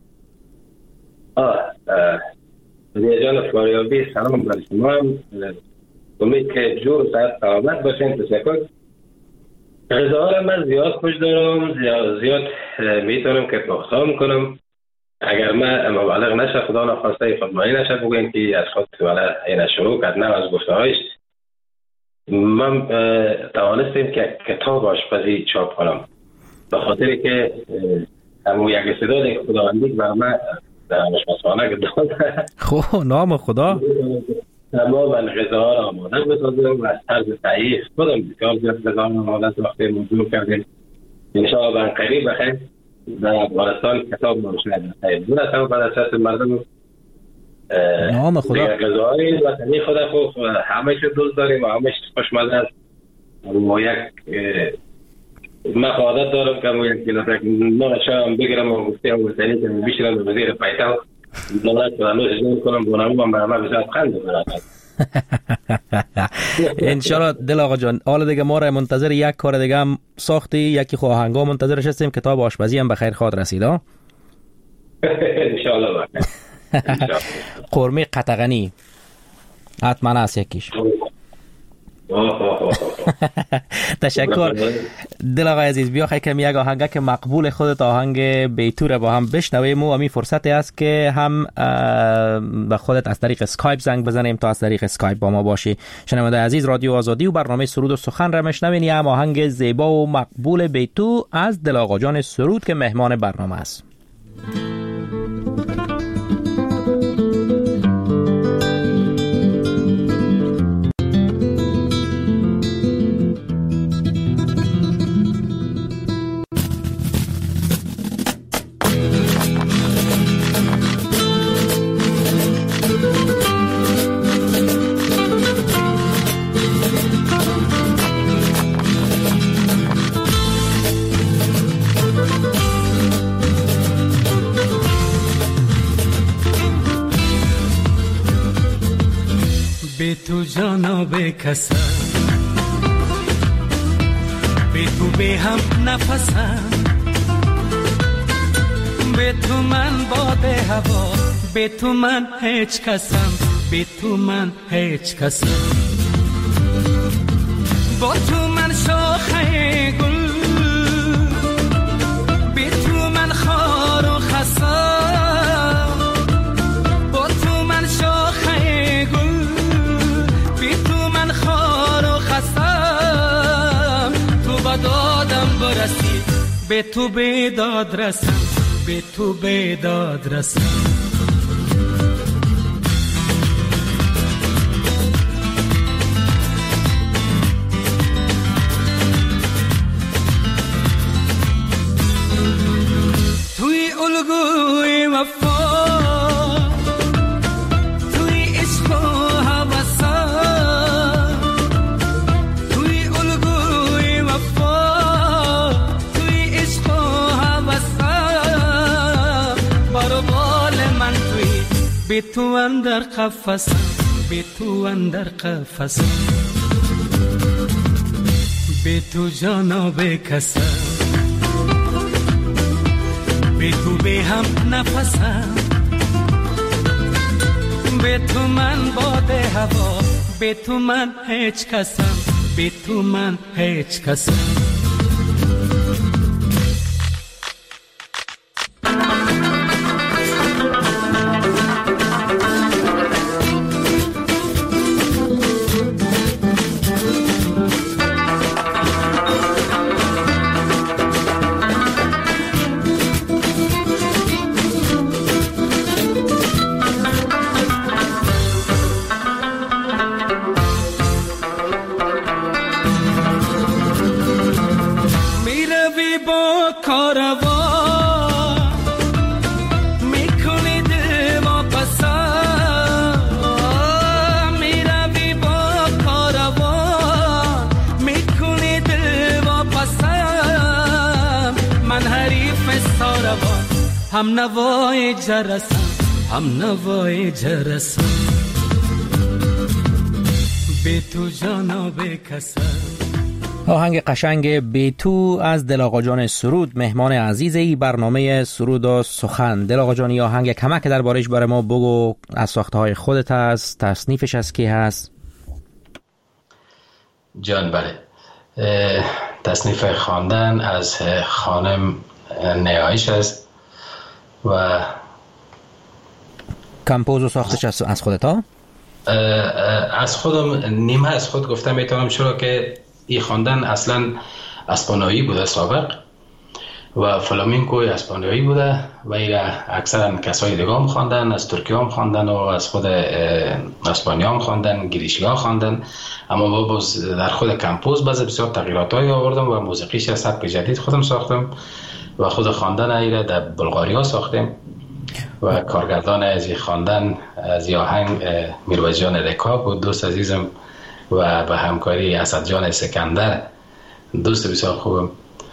[SPEAKER 7] آه عدیه جان فاریابی سلام بر شما. امید که جور صحت سلامت باشین. تشکر. غذاها را من زیاد خوش دارم، زیاد زیاد میتونم که پخته کنم. اگر من مبالغ نشه خدا نخواسته خودمانی نشه بگویم که از خود ولی این شروع کرد نه از گفته هایش من توانستیم که کتاب آشپزی چاپ کنم به خاطر که همون یک استعداد خداوندی بر من در آشپزخانه که داده.
[SPEAKER 6] خب نام خدا
[SPEAKER 7] تمام غذاها را آماده بسازم و از طرز صحیح خودم بسیار زیاد غذاها را آماده وقتی موضوع کردیم. انشاءالله به قریب بخیر در افغانستان کتاب نوشته شده. دور از هم بعد از مردم
[SPEAKER 6] نام خدا
[SPEAKER 7] غذاهای وطنی خود خب همه چیز دوست داریم و همه چیز خوشمزه است. و یک من عادت دارم که من یک کلاس نان شام بگیرم و گفته وطنی که بشینم به وزیر پایتخت نان شام نوش جان کنم بونم برام بسیار خنده می‌آورد.
[SPEAKER 6] انشالله دل آقا جان. حالا دیگه ما را منتظر یک کار دیگه هم ساختی، یکی خواهنگا منتظرش هستیم، کتاب آشپزی هم به خیر خواد رسید ها.
[SPEAKER 7] انشالله
[SPEAKER 6] قرمه قطغنی حتما هست یکیش. تشکر دل آقای عزیز. بیا خیلی کمی یک آهنگک مقبول خودت، آهنگ بیتو با هم بشنویم و همین فرصتی است که هم به خودت از طریق اسکایپ زنگ بزنیم تا از طریق اسکایپ با ما باشی. شنونده عزیز، رادیو آزادی و برنامه سرود و سخن را میشنوین. یا هم آهنگ زیبا و مقبول بیتو از دل آقا جان سرود که مهمان برنامه است.
[SPEAKER 10] به تو جانا به کسم، به تو به هم نفسم، به تو من باد هوا، به تو من هیچ کسم، به تو من هیچ کسم، با تو من شاخه گل، به تو من خار و خسم، با تو من شاخه گل، دادم برسی، به تو بیداد رسم، به تو بیداد رسم. توی الگوی وفا، توی عشق و هوسا، به تو اندر قفسم، به تو اندر قفسم، به تو جانا به کسم، به تو به هم نفسم، به تو من باد هوا، به تو من هیچ کسم، به تو من هیچ کسم. هم نوای جرسم، هم نوای جرسم، به تو جانا به کسم.
[SPEAKER 6] آهنگ قشنگ به تو از دل آقا جان سرود، مهمان عزیز ای برنامه سرود و سخن. دل آقا جان، آهنگ کمک دربارش برای ما بگو، از ساخته های خودت هست، تصنیفش از کی هست؟
[SPEAKER 7] جان بله، تصنیف خواندن از خانم نیایش است و
[SPEAKER 6] کمپوز و ساختش از خودت ها؟
[SPEAKER 7] از خودم نیمه از خود گفتم میتونم، چرا که این خواندن اصلا اسپانیایی بوده سابق و فلامینکوی اسپانیایی بوده و این اکثرا کسای دیگه هم خواندن، از ترکیه هم خواندن و از خود اسپانیا هم خواندن، گریشی ها خواندن، اما باز در خود کمپوز باز بسیار تغییرات های آوردم و موسیقیش از سبک جدید خودم ساختم و خود خواندن ایره در بلغاریا ساختیم و کارگردان از خواندن از آهنگ میرویس جان رکاب و دوست عزیزم و به همکاری اسد جان سکندر دوست بسیار خوبم.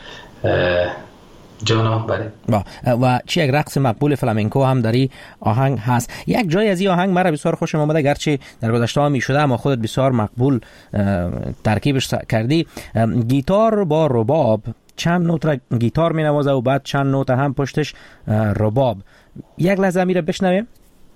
[SPEAKER 7] جانا بله.
[SPEAKER 6] و چی یک رقص مقبول فلامنکو هم در این آهنگ هست. یک جای از این آهنگ مرا بسیار خوشم آمده، گرچه در گذشته ها می شده اما خودت بسیار مقبول ترکیبش کردی. گیتار با رباب، چند نوت گیتار می نوازه و بعد چند نوت هم پشتش رباب. یک لحظه میره بشنویم.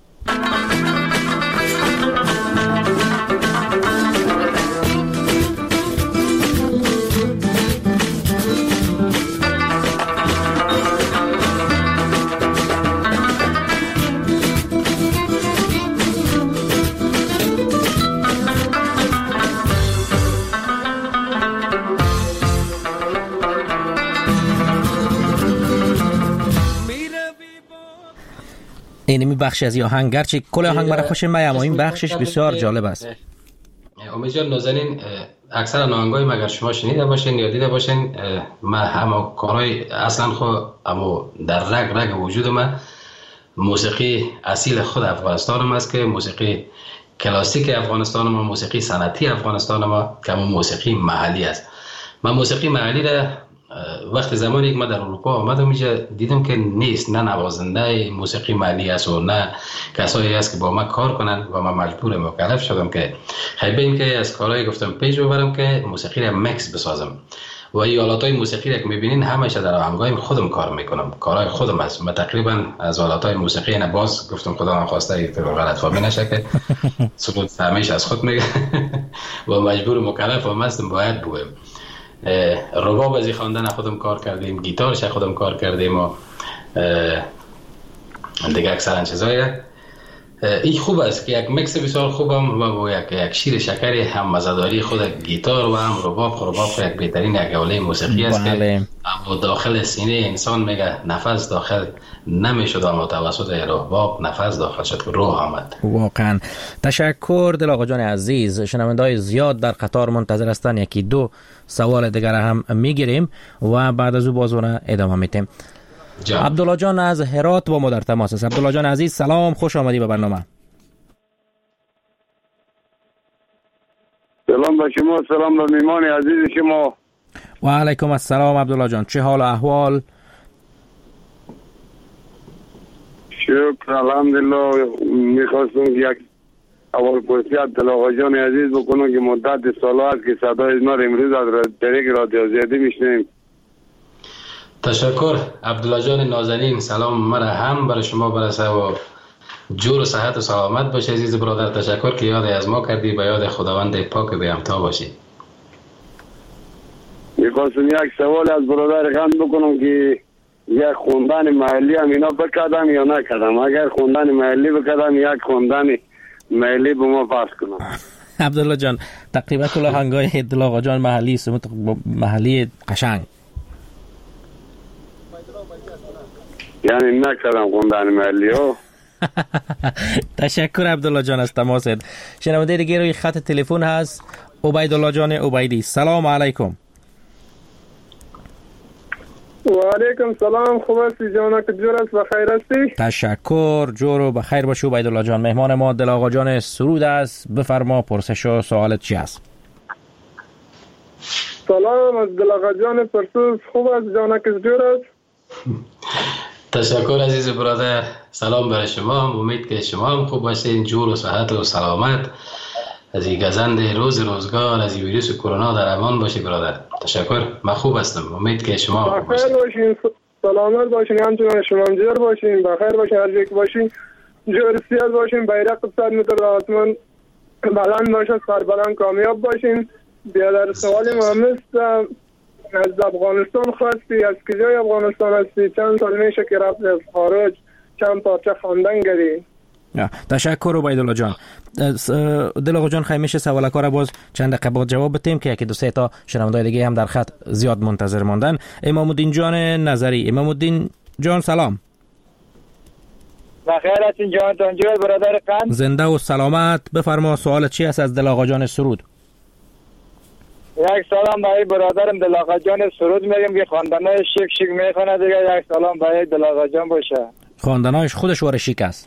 [SPEAKER 6] اینمی بخش از این آهنگ، گرچه کل آهنگ مرا خوش میاد اما این بخشش بسیار جالب است.
[SPEAKER 7] امید جان نازنین، اکثر آهنگای مگر شما شنیده باشین یا دیده باشین، ما همه کارهای اصلا خود اما در رگ رگ وجود ما موسیقی اصیل خود افغانستان ما است که موسیقی کلاسیک افغانستان ما، موسیقی سنتی افغانستان ما که موسیقی محلی است. من موسیقی محلی را وقت زمانی که ما در اروپا آمدم اینجا دیدم که نیست، نه نوازنده موسیقی محلی است و نه کسایی است که با ما کار کنن و من مجبور مکلف شدم که خیلی که از کارهای گفتم پیش ببرم که موسیقی را مکس بسازم و این آلاتای موسیقی را که میبینین همش در آهنگای خودم کار میکنم، کارهای خودم است. من تقریبا از آلاتای موسیقی نه باز گفتم خدا نخواسته این غلط فهمی نشه که سرود فهمیش از خود میگه و مجبور مکلف هم هستم باید بویم. رباب از خواندن خودم کار کردیم، گیتارش خودم کار کردیم و دیگه اکثر چیزایی. این خوب است که یک مکس بسیار خوبم و یک یک شیر شکری هم مزه‌داری خود گیتار و هم رباب. رباب یک بهترین یک حوله موسیقی است که اما داخل سینه انسان میگه نفس داخل نمیشد اما توسط رباب نفس داخل شد که روح آمد.
[SPEAKER 6] واقعا تشکر دل آقا جان عزیز. شنونده‌های زیاد در قطار منتظر هستن، یکی دو سوال دیگر هم میگیریم و بعد از او بازونه ادامه میدیم. عبدالله جان از هرات با ما در تماس است. عبدالله جان عزیز سلام، خوش آمدی به برنامه.
[SPEAKER 11] سلام به شما، سلام به میمان عزیز شما.
[SPEAKER 6] و علیکم السلام عبدالله جان، چه حال و احوال؟
[SPEAKER 11] شکر الحمدلله. میخواستم یک اول پرسیت دل آقا جان عزیز بکنم که مدت سالها است که صدای ما امروز از طریق رادیو آزادی میشنیم.
[SPEAKER 7] تشکر عبدالله جان نازنین، سلام مرا هم برای شما برسه و جور و صحت و سلامت باشه عزیز برادر. تشکر که یاد از ما کردی، به یاد خداوند پاک بی همتا باشی.
[SPEAKER 11] میخواستم یک سوال از برادر خند بکنم که یک خوندن محلی هم اینا بکردم یا نکردم. اگر خوندن محلی بکردم یک خوندن محلی به ما پس کنم.
[SPEAKER 6] عبدالله جان تقریبا کل آهنگای دل آقا جان محلی است، محلی قشنگ.
[SPEAKER 11] یعنی نکردم خوندن محلی ها.
[SPEAKER 6] تشکر عبدالله جان از تماست. شنونده دیگه روی خط تلفن هست عبیدالله جان عبیدی. سلام علیکم.
[SPEAKER 12] و علیکم سلام، خوب هستی جانا که جور است بخیر هستی؟
[SPEAKER 6] تشکر، جور و بخیر باشی عبیدالله جان. مهمان ما دل آقا جان سرود است، بفرما پرسش و سوالت چی است؟
[SPEAKER 12] سلام از دل آقا جان پرسوز، خوب است جانا که جور است؟
[SPEAKER 7] تشکر عزیز برادر، سلام برای شما، امید که شما هم خوب باشین، جور و صحت و سلامت از این گزند روز روزگار از این ویروس کرونا در امان باشی برادر. تشکر، من خوب هستم، امید که شما خوب باشین.
[SPEAKER 12] بخیر باشین، سلامت باشین، همچنان شما هم جور باشین، بخیر باشین، هر جایی که باشین جور سیاد باشین، بیرق صد متر در آسمان بلند باشه، سر بلند کامیاب باشین. بیادر سوال مهم است، از افغانستان خواستی، از کجای افغانستان هستی؟ چند سال میشه که رفت از خارج؟ چند پارچه خواندن کردی؟
[SPEAKER 6] تشکر عبیدالله جان. دل آقا جان خیلی میشه سوال کار باز چند دقیقه بعد جواب بدیم که یکی دو سه تا شنونده دیگه هم در خط زیاد منتظر ماندن. امام الدین جان نظری. امام الدین جان سلام.
[SPEAKER 13] بخیر هستین جان تانجور برادر قند؟
[SPEAKER 6] زنده و سلامت. بفرما سوال چی است از دل آقا جان سرود؟
[SPEAKER 13] یک سلام برای برادرم دل آقا جان سرود میگم که خواندنه شک شک میخونه دیگه. یک سلام برای دل آقا جان باشه.
[SPEAKER 6] خواندنایش خودش واره شکست.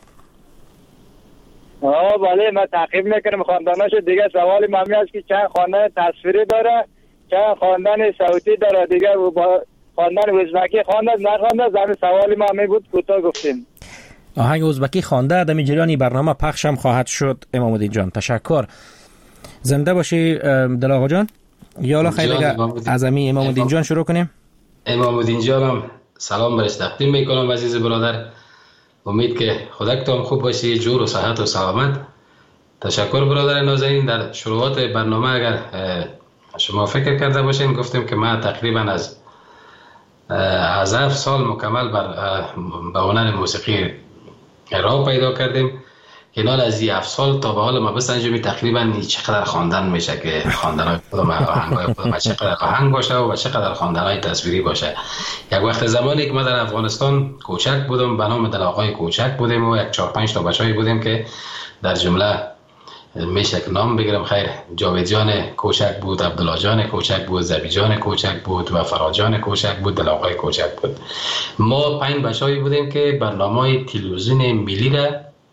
[SPEAKER 13] آه بله، من تعقیب میکنم خواندناش. دیگه سوال مهمی است که چند خواندن تصویری داره، چند خواندن صوتی داره. دیگه با خواندن ازبکی خوانده نخوانده، زمین سوال مهمی بود کوتاه گفتیم.
[SPEAKER 6] آهنگ ازبکی خوانده در جریان برنامه پخش هم خواهد شد. امام الدین جان تشکر. زنده باشی دل آقا جان. یالا خیلی دیگه از امی امام الدین جان شروع کنیم.
[SPEAKER 7] امام الدین جانم سلام برش تقدیم میکنم عزیز برادر. امید که خودتون خوب باشی، جور و صحت و سلامت. تشکر برادر نازنین. در شروعات برنامه اگر شما فکر کرده باشین گفتیم که من تقریبا از از هفت سال مکمل بر به هنر موسیقی راه پیدا کردیم. کنار از این هفت سال تا به حال ما بسنجیم تقریبا چقدر خواندن میشه که خواندنهای خودم آهنگای خودم چقدر آهنگ باشه و چقدر خواندنهای تصویری باشه. یک وقت زمانی که ما در افغانستان کوچک بودم به نام دلاغای کوچک بودیم و یک چهار پنج تا بچه‌ای بودیم که در جمله میشه که نام بگیرم خیر، جاوید جان کوچک بود، عبدالله جان کوچک بود، زبی جان کوچک بود و فراد جان کوچک بود، دلاغای کوچک بود. ما پنج بچه‌ای بودیم که برنامه تلویزیون ملی را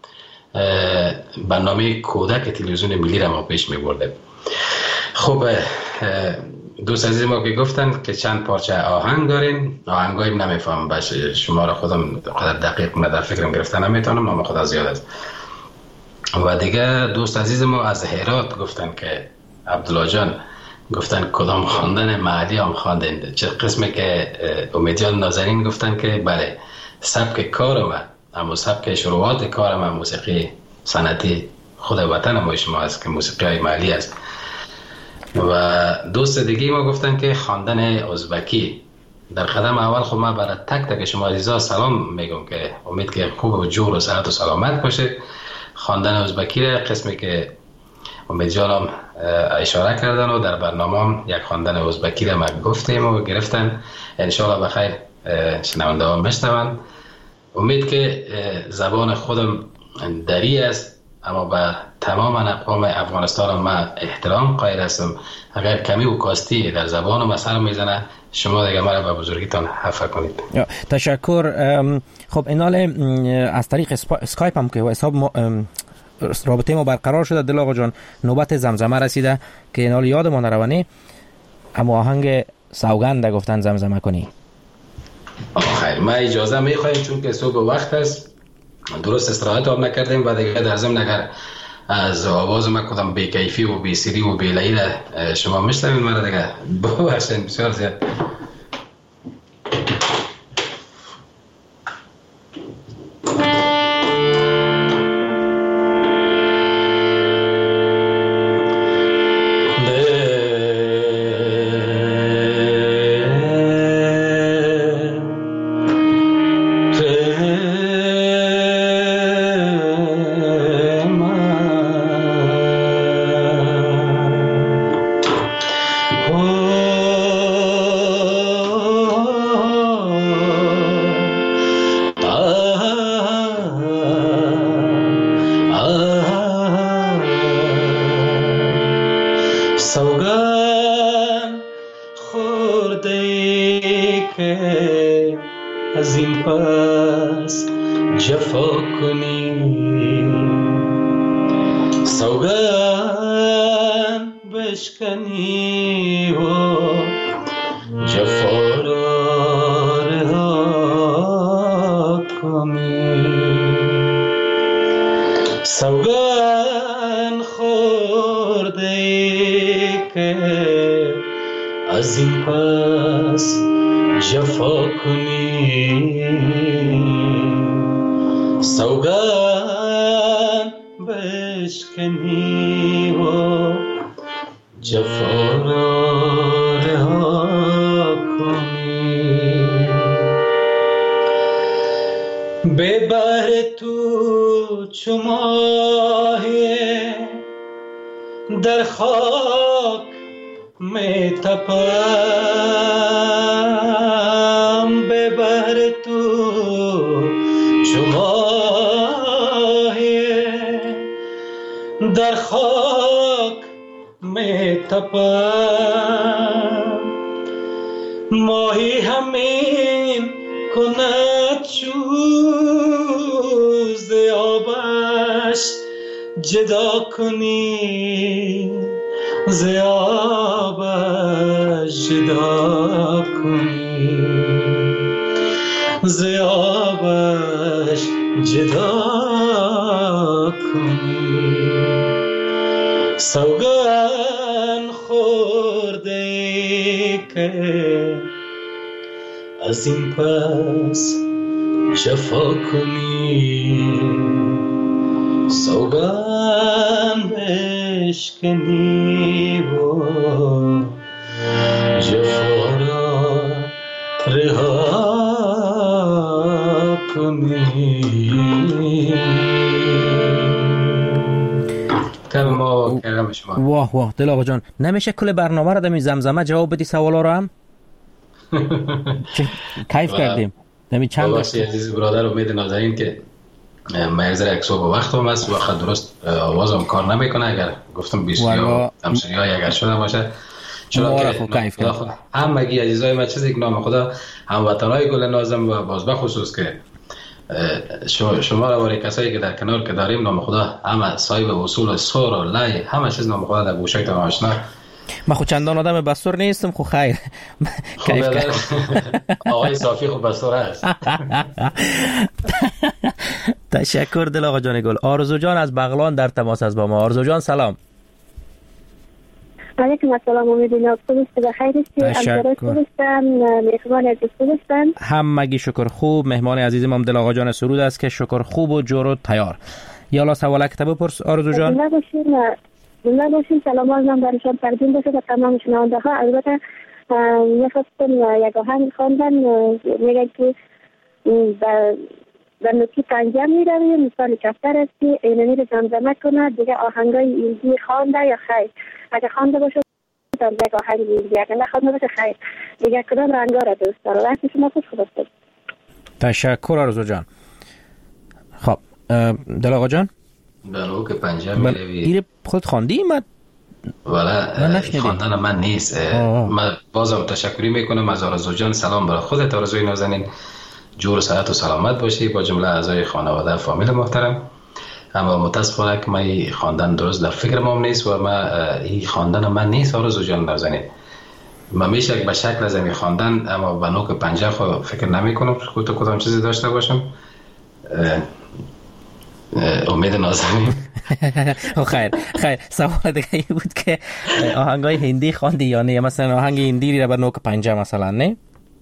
[SPEAKER 7] برنامه کودک تلویزیون ملی را ما پیش می بردیم. خب دوست عزیز ما که گفتن که چند پارچه آهنگ داریم، آهنگایی نمیفهم باش شما را خودم قدر دقیق من در فکرم گرفتن نمیتونم، نام خدا زیاد است. و دیگه دوست عزیز ما از هرات گفتن که عبدالله جان گفتن کدام خواندن محلی هم خواندین، چه قسمی که امیدیان نازنین گفتن که بله سبک کار ما، اما سبک شروعات کار ما موسیقی سنتی خود وطن ما شما است که موسیقی های محلی است. و دوست دیگه ما گفتن که خواندن ازبکی. در قدم اول خب ما برای تک تک شما عزیزا سلام میگم که امید که خوب و جور و صحت و سلامت باشه. خواندن ازبکی را قسمی که امید جانم اشاره کردن و در برنامه یک خواندن ازبکی را ما گفتیم و گرفتن. انشاءالله بخیر شنونده ها میشنون. امید که زبان خودم دری است اما به تمام اقوام افغانستان ما احترام قائل هستم. اگر کمی و کاستی در زبان ما سر میزنه شما دیگه مرا به بزرگیتان عفو کنید.
[SPEAKER 6] تشکر. خب اینال از طریق اسکایپ هم که حساب رابطه ما برقرار شده. دل آقا جان نوبت زمزمه رسیده که اینال یادمون روانه، اما آهنگ سوگند گفتن زمزمه کنی.
[SPEAKER 7] خیر ما اجازه میخوایم چون که صبح وقت است، درست استراحت هم نکردیم و دیگه در ضمن اگر از آواز ما کدام بی کیفی و بی سری و بی لعیل شما میشنوید مرا دیگه ببخشید بسیار زیاد.
[SPEAKER 10] در خاک میں تپم ببر تو چماہے در خاک میں تپم ماہی همین
[SPEAKER 14] کند چوز آبش جدا کنی ز آبش جدا کنی ز آبش جدا کنی سوگن خورده که از این پس جفا کنی سوگن بشکنی و جفا را رها کنی.
[SPEAKER 6] ما واه واه دل آقا جان، نمیشه کل برنامه را دمی زمزمه جواب بدی سوالا را هم؟ کیف کردیم دمی چند
[SPEAKER 7] باباسی عزیز برادر، امید نازنین که ما یک ذره یک صبح وقت هم است، وقت درست آوازم کار نمیکنه. اگر گفتم بیست یا تمثیلی های اگر شده باشه، چرا که همگی عزیزای من چیزی که نام خدا هموطنای گل نازم و باز بخصوص که شما را برای کسایی که در کنار که داریم نام خدا همه صاحب اصول سور و لای همه چیز نام خدا در گوشک تمام آشنا.
[SPEAKER 6] من خود چندان آدم بستور نیستم، خو خیر
[SPEAKER 7] آقای صافی خود بستور هست.
[SPEAKER 6] تشکر دل آقا جان گل. آرزو جان از بغلان در تماس از با ما. آرزو جان سلام.
[SPEAKER 9] علیکم السلام، امیدوارم خوب است، بخیر هستی. امروز خوب هستم، مهمان عزیز خوب هستن.
[SPEAKER 6] همگی شکر خوب. مهمان عزیزم هم دل آقا جان سرود است که شکر خوب و جور و تیار. یالا سوال کتاب بپرس آرزو جان.
[SPEAKER 9] زنده باشین، زنده باشین. سلام عرضم برشان تقدیم باشه به تمام شنونده ها. البته میخواستم یک آهنگ خواندن، میگن که در نوکی پنجم میروی مثال کفتر هستی، اینمی رو زمزمه کنه دیگه. آهنگای ایندی خوانده یا خیر؟ اگه خوانده باشه در دیگه آهنگ ایندی، اگه نخوانده باشه خیر. دیگه کدام رنگا را دوست داره؟ وقتی شما خوش خود است.
[SPEAKER 6] تشکر آرزو جان. خب دل آقا جان
[SPEAKER 7] در نوک پنجم میروی
[SPEAKER 6] ایره خود خواندی؟ من
[SPEAKER 7] والا خواندن من نیست. من بازم تشکری میکنم از آرزو جان. سلام برای خودت آرزوی نازنین، جور و صحت و سلامت باشی با جمله اعضای خانواده فامیل محترم. اما متاسفانه که من خواندن درست در فکر ما نیست و من این خواندن من نیست آرزو جان نازنین. من میشه به شکل از این خواندن، اما به نوک پنجه خود فکر نمی کنم که تو کدام چیزی داشته باشم. امید نازنین.
[SPEAKER 6] خیر خیر. سوال دیگه ای بود که آهنگای هندی خواندی یا نه؟ مثلا آهنگ هندی را به نوک پنجه مثلا نه؟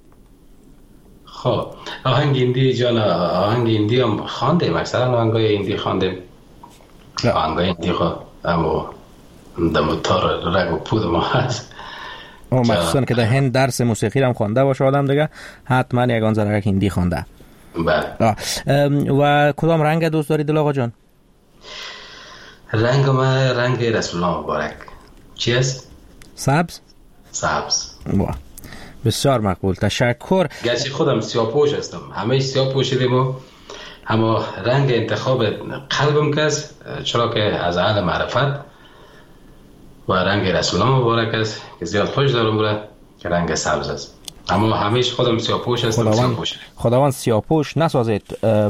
[SPEAKER 7] خب آهنگ هندی جان، آهنگ هندی هم خواندیم، مثلا آهنگای هندی خواندیم. آهنگای هندی خود اما دموتار رگ و پود ما هست.
[SPEAKER 6] اما مخصوصا که در هند درس موسیقی هم خونده باشه آدم دیگه، حتما یگان ذره هندی خونده.
[SPEAKER 7] بله.
[SPEAKER 6] و کدام رنگ دوست داری دل آقا جان؟
[SPEAKER 7] رنگ ما رنگ رسول الله مبارک. چی است؟
[SPEAKER 6] سبز؟
[SPEAKER 7] سبز.
[SPEAKER 6] واه بسیار مقبول. تشکر.
[SPEAKER 7] گرچه خودم سیاه‌پوش هستم، همه سیاه پوشیدیم و اما رنگ انتخاب قلبم کس چرا که از اهل معرفت و رنگ رسول الله مبارک است که زیاد خوش دارم برای که رنگ سبز است. اما همیشه خودم سیاه‌پوش هستم.
[SPEAKER 6] خداوند
[SPEAKER 7] سیاه‌پوش
[SPEAKER 6] خداوند سیاه‌پوش نسازید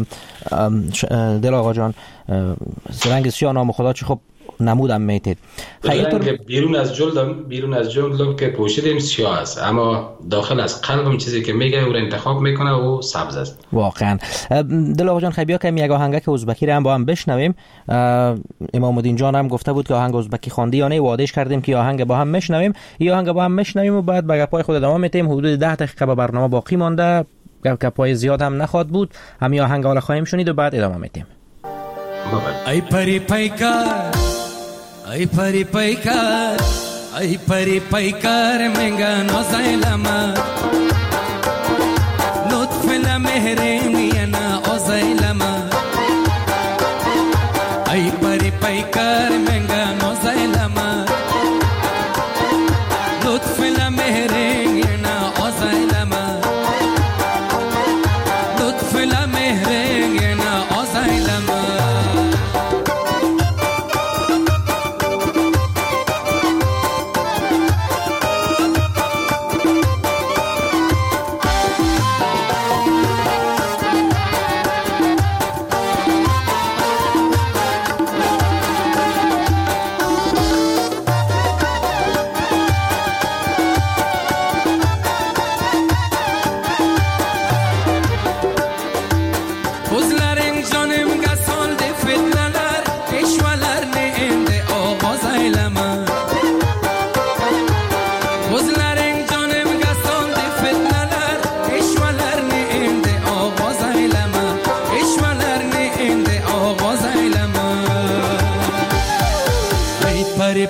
[SPEAKER 6] دل آقا جان. رنگ سیاه نام خدا چه خوب نمودم میتید.
[SPEAKER 7] رنگ بیرون از جلدم بیرون از جلدم که پوشیدیم سیاه است، اما داخل از قلبم چیزی که میگه او انتخاب میکنه و سبز است.
[SPEAKER 6] واقعا دل آقا جان خیلی که یک آهنگ که ازبکی رو هم با هم بشنویم. امام الدین جان هم گفته بود که آهنگ ازبکی خواندی یا نه، وعدهش کردیم که آهنگ با هم میشنویم. این آهنگ با هم میشنویم و بعد به گپای خود ادامه میدیم. حدود ده دقیقه به برنامه باقی مانده، گپای زیاد هم نخواد بود. همین آهنگ حالا خواهیم شنید و بعد ادامه میدیم.
[SPEAKER 10] ای پری پیکار ای پری پیکار ای پری پیکار منگا نوزایلما لطف لمهرینینا اوزایلما ای پری پیکار منگا نوزایلما لطف لمهرینینا اوزایلما لطف لمهرینینا اوزایلما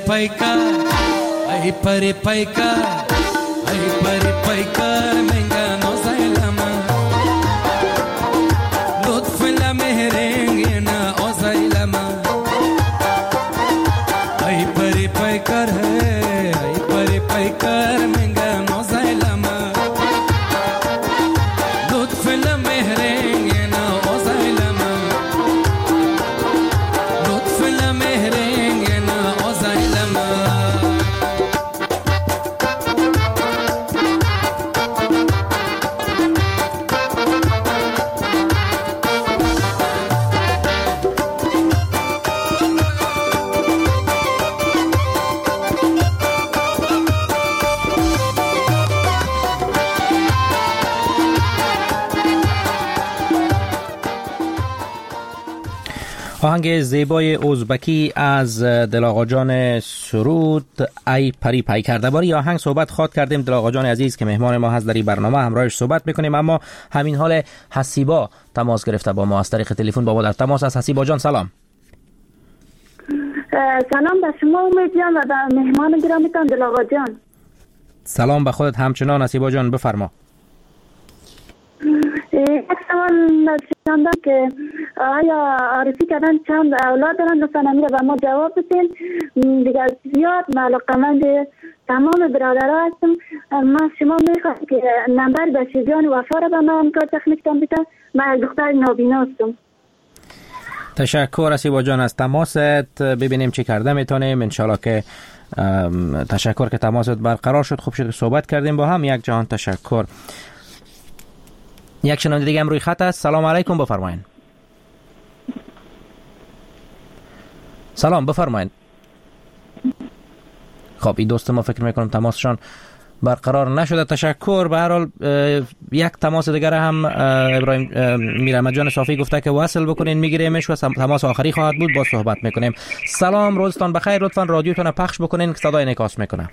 [SPEAKER 10] paika, ay pare paika, ay pare paika, menga no zailama. Lutf la mehrenge na o zailama. Ay pare paika hai, ay pare paika, menga no zailama. Lutf la mehrenge na o zailama. Lutf la mehrenge na o zailama.
[SPEAKER 6] آهنگ زیبای ازبکی از دل آقا جان سرود ای پری پی کرده. باری آهنگ صحبت خواد کردیم. دل آقا جان عزیز که مهمان ما هست در این برنامه همراهش صحبت میکنیم، اما همین حال حسیبا تماس گرفته با ما از طریق تلفن. با ما در تماس است. حسیبا جان سلام.
[SPEAKER 15] سلام به شما امید جان و به مهمان گرامیتان دل آقا جان.
[SPEAKER 6] سلام به خودت همچنان. حسیبا جان بفرما.
[SPEAKER 15] یک سوال داشتم که آیا عارفی کردن چند اولاد دارن، لطفا امیر به ما جواب بدین. دیگر زیاد علاقه‌مند تمام برادرها هستم. من شما میخوام که نمبر بشیر جان وفا را به من کار تخنیکتان بیده. من دختر نابینا هستم.
[SPEAKER 6] تشکر حسیبا جان از تماست. ببینیم چی کرده میتونیم انشالله که تشکر که تماست برقرار شد. خوب شد که صحبت کردیم با هم. یک جهان تشکر. یک شنونده دیگه هم روی خط است. سلام علیکم بفرمایید. سلام بفرمایید. خب این دوست ما فکر میکنم تماسشان برقرار نشده. تشکر. به هر حال یک تماس دیگر هم ابراهیم میرحمد جان صافی گفته که وصل بکنین میگیریمش و تماس آخری خواهد بود. با صحبت میکنیم. سلام روزتان بخیر. لطفا رادیوتون پخش بکنین که صدای انعکاس میکنه.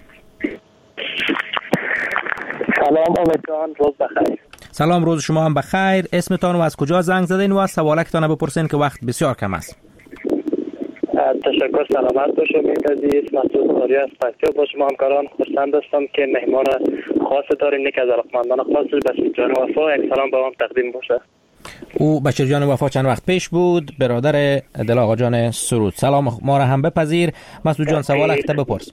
[SPEAKER 16] سلام امید جان، روز بخیر.
[SPEAKER 6] سلام، روز شما هم بخیر. اسمتان و از کجا زنگ زدین و سوالکتان بپرسین که وقت بسیار کم است.
[SPEAKER 16] تشکر. سلامت باشید عزیز. مسعود نوری از پکتیا. با شما همکاران خرسند هستم که مهمان خاص داریم. یک از علاقمندان خاص بشیر جان وفا. یک سلام به هم تقدیم باشه.
[SPEAKER 6] او بشیر جان وفا چند وقت پیش بود، برادر دل آقا جان سرود. سلام ما را هم بپذیر. مسعود جان سوالت بپرس.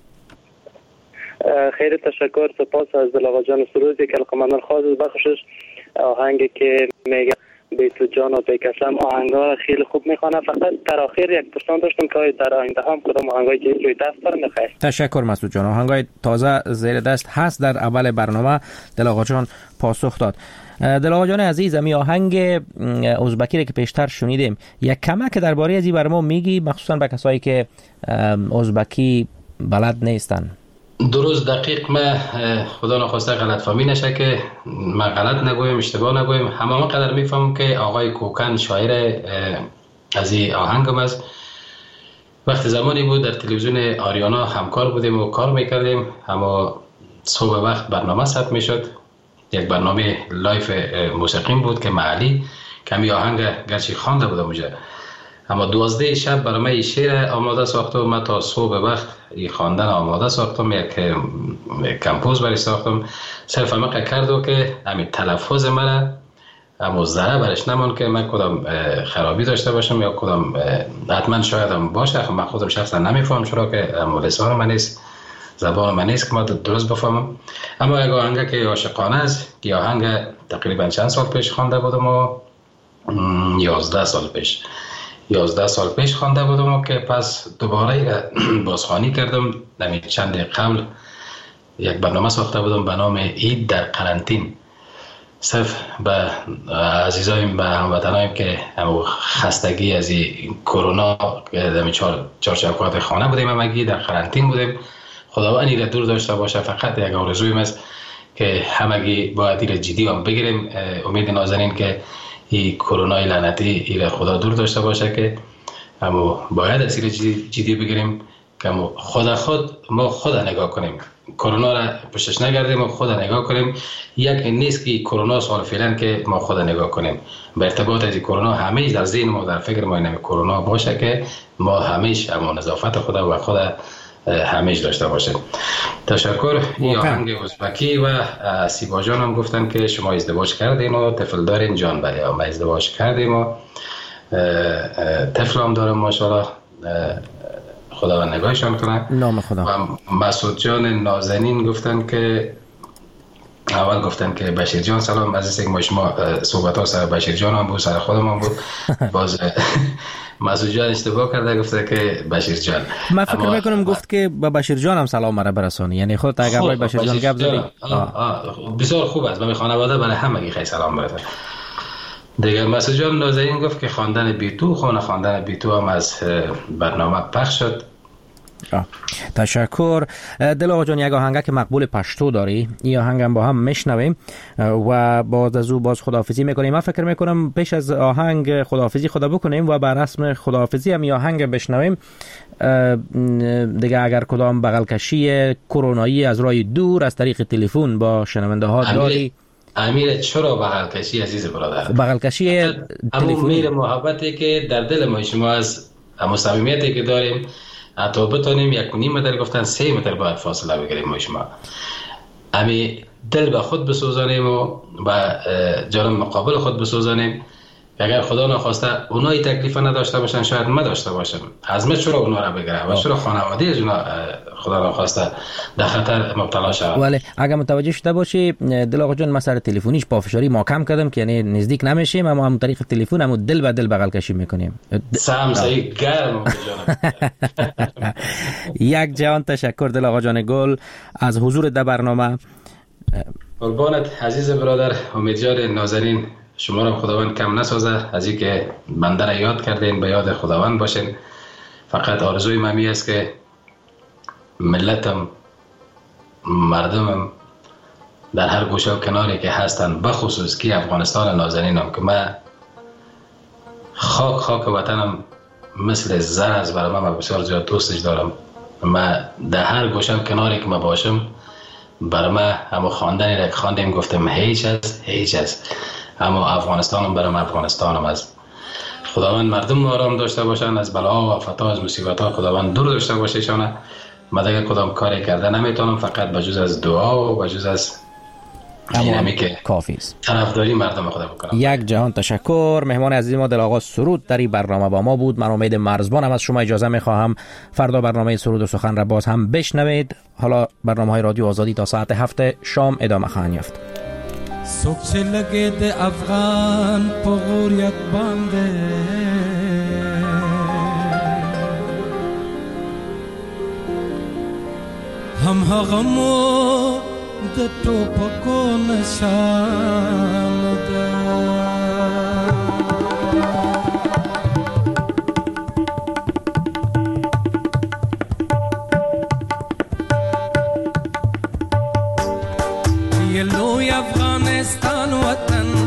[SPEAKER 16] خیلی تشکر. سپاس از دل آقا جان سرود. یک علاقمندان خاص بخشش آهنگی که میگه بیت جان و بیکسم آهنگا خیلی خوب میخوانه. فقط در آخر یک پرسان داشتم که در آینده هم کدام آهنگای جدید روی دست دارم بخیر.
[SPEAKER 6] تشکر مسعود جان. آهنگای تازه زیر دست هست. در اول برنامه دل آقا جان پاسخ داد. دل آقا جان عزیز، می آهنگ ازبکی که پیشتر شنیدیم یک کمک درباره از این برنامه میگی، مخصوصا به کسایی که ازبکی بلد نیستن؟
[SPEAKER 7] درست دقیق. من خدا نخواسته غلط فهمی نشه که من غلط نگویم اشتباه نگویم. همه من قدر میفهمم که آقای کوکن شاعر از این آهنگم است. وقت زمانی بود در تلویزیون آریانا همکار بودیم و کار میکردیم. اما صبح وقت برنامه ثبت میشد. یک برنامه لایف موسیقیم بود که محلی کمی آهنگ گرچه خوانده بودم اونجا، اما دوازده شب برای من شعر آماده ساختم. من تا صبح وقت این خواندن آماده ساختم. یک کمپوز برای ساختم. صرف همه کردو که همین تلفظ من اما ذره برش نمان که من کدام خرابی داشته باشم یا کدام حتما شاید هم باشه. من خودم شخصا نمیفهم چرا که لسان من نیست، زبان من نیست که ما درست بفهمم. اما یک آهنگ که عاشقانه است که آهنگ تقریبا چند سال پیش خوانده بودم و یازده سال پیش یازده سال پیش خوانده بودم و که پس دوباره بازخوانی کردم. در چند قبل یک برنامه ساخته بودم به نام عید در قرنطین. صرف به عزیزایم به هموطنایم که همو خستگی از این کرونا در چهار چهارچوکات خانه بودیم، همگی در قرنطین بودیم. خداوند این را دور داشته باشه. فقط یک آرزویم است که همگی باید این را جدی هم بگیریم. امید نازنین که این کرونا لعنتی این خدا دور داشته باشه که اما باید از این جدی, جدی بگیریم که خدا خود ما خدا نگاه کنیم، کرونا را پشتش نگردیم و خدا نگاه کنیم. یک نیست که کرونا سال فعلا که ما خدا نگاه کنیم. به ارتباط از کرونا همیشه در ذهن ما در فکر ما این کرونا باشه که ما همیشه اما نظافت خدا و خدا همیشه داشته باشید. تشکر. این آهنگ ازبکی و سیبا جان هم گفتن که شما ازدواج کردین و طفل دارین. جان بله ما ازدواج کردیم و طفل هم دارم ماشاءالله، خدا نگاهشان کنه.
[SPEAKER 6] نام خدا.
[SPEAKER 7] و مسعود جان نازنین گفتن که اول گفتن که بشیر جان سلام، از اینکه ما شما صحبت ها سر بشیر جان هم بود، سر خودم هم بود. باز مسعود جان اشتباه کرده گفته که بشیر جان.
[SPEAKER 6] من فکر میکنم گفت که با بشیر جان هم سلام مرا برسونی، یعنی خودت اگر با بشیر جان گپ زدی
[SPEAKER 7] بسیار خوب است. به خانواده برای همگی خیلی سلام برسون. دیگه مسعود جان نازنین گفت که خواندن بیتو، خانه خواندن بیتو هم از برنامه پخش شد.
[SPEAKER 6] آه. تشکر. دل آقا جان یک آهنگه که مقبول پشتو داری، این آهنگم با هم میشنویم و باز از او باز خداحافظی میکنیم. من فکر میکنم پیش از آهنگ خداحافظی خدا بکنیم و بر رسم خداحافظی هم این آهنگ بشنویم. دیگه اگر کدام بغل کشی کرونایی از راه دور از طریق تلفن با شنونده ها داری.
[SPEAKER 7] امیر چرا بغل کشی عزیز برادر؟
[SPEAKER 6] بغل کشی
[SPEAKER 7] تلفنی میر محبتی که در دل ما شما از صمیمیتی که داریم، حتی بتونیم یک و نیم متر گفتن سه متر باید فاصله بگیریم ما شما. امی دل به خود بسوزانیم و به جانب مقابل خود بسوزانیم. اگر خدا نخواسته اونایی تکلیف نداشته باشن، شاید ما داشته باشم، از من چرا اونا را بگیره و چرا خانواده از اونا خدا نخواسته در خطر مبتلا شود.
[SPEAKER 6] ولی اگر متوجه شده باشی دل آقا جان، ما سر تلفنیش پافشاری ما کم کردم که یعنی نزدیک نمیشیم، اما هم طریق تلفن هم دل به دل بغل کشی میکنیم.
[SPEAKER 7] سم سعی گرم.
[SPEAKER 6] یک جهان تشکر دل آقا جان گل از حضور در برنامه.
[SPEAKER 7] قربانت عزیز برادر. امیدوار نازنین شما را خداوند کم نسازه از این که بنده را یاد کردین، به یاد خداوند باشین. فقط آرزوی من می است که ملتم، مردمم در هر گوشه و کناری که هستن، بخصوص که افغانستان نازنینم که من خاک خاک وطنم مثل زر از برای من بسیار زیاد دوستش دارم. من در هر گوشه و کناری که من باشم برای من همه خواندنی را که خواندیم گفتم هیچ است هیچ است، اما افغانستانم برام افغانستانم است. خداوند مردم آرام داشته باشن، از بلا و آفت‌ها از مصیبت‌ها خداوند دور داشته باشه شانه. من دیگه کدام کاری کرده نمیتونم، فقط بجز از دعا و بجز از اینمی که
[SPEAKER 6] کافی است
[SPEAKER 7] طرفداری مردم خدا بکنم.
[SPEAKER 6] یک جهان تشکر. مهمان عزیز ما دل آقا سرود در این برنامه با ما بود. من امید مرزبانم از شما اجازه میخواهم فردا برنامه سرود و سخن را باز هم بشنوید. حالا برنامه‌های رادیو آزادی تا ساعت هفت شام ادامه خواهد یافت.
[SPEAKER 10] صبح چه لگے دے افغان پغوریت باندے ہم غمو د ټوپکو نشان ده یہ لوی افغانستان وطن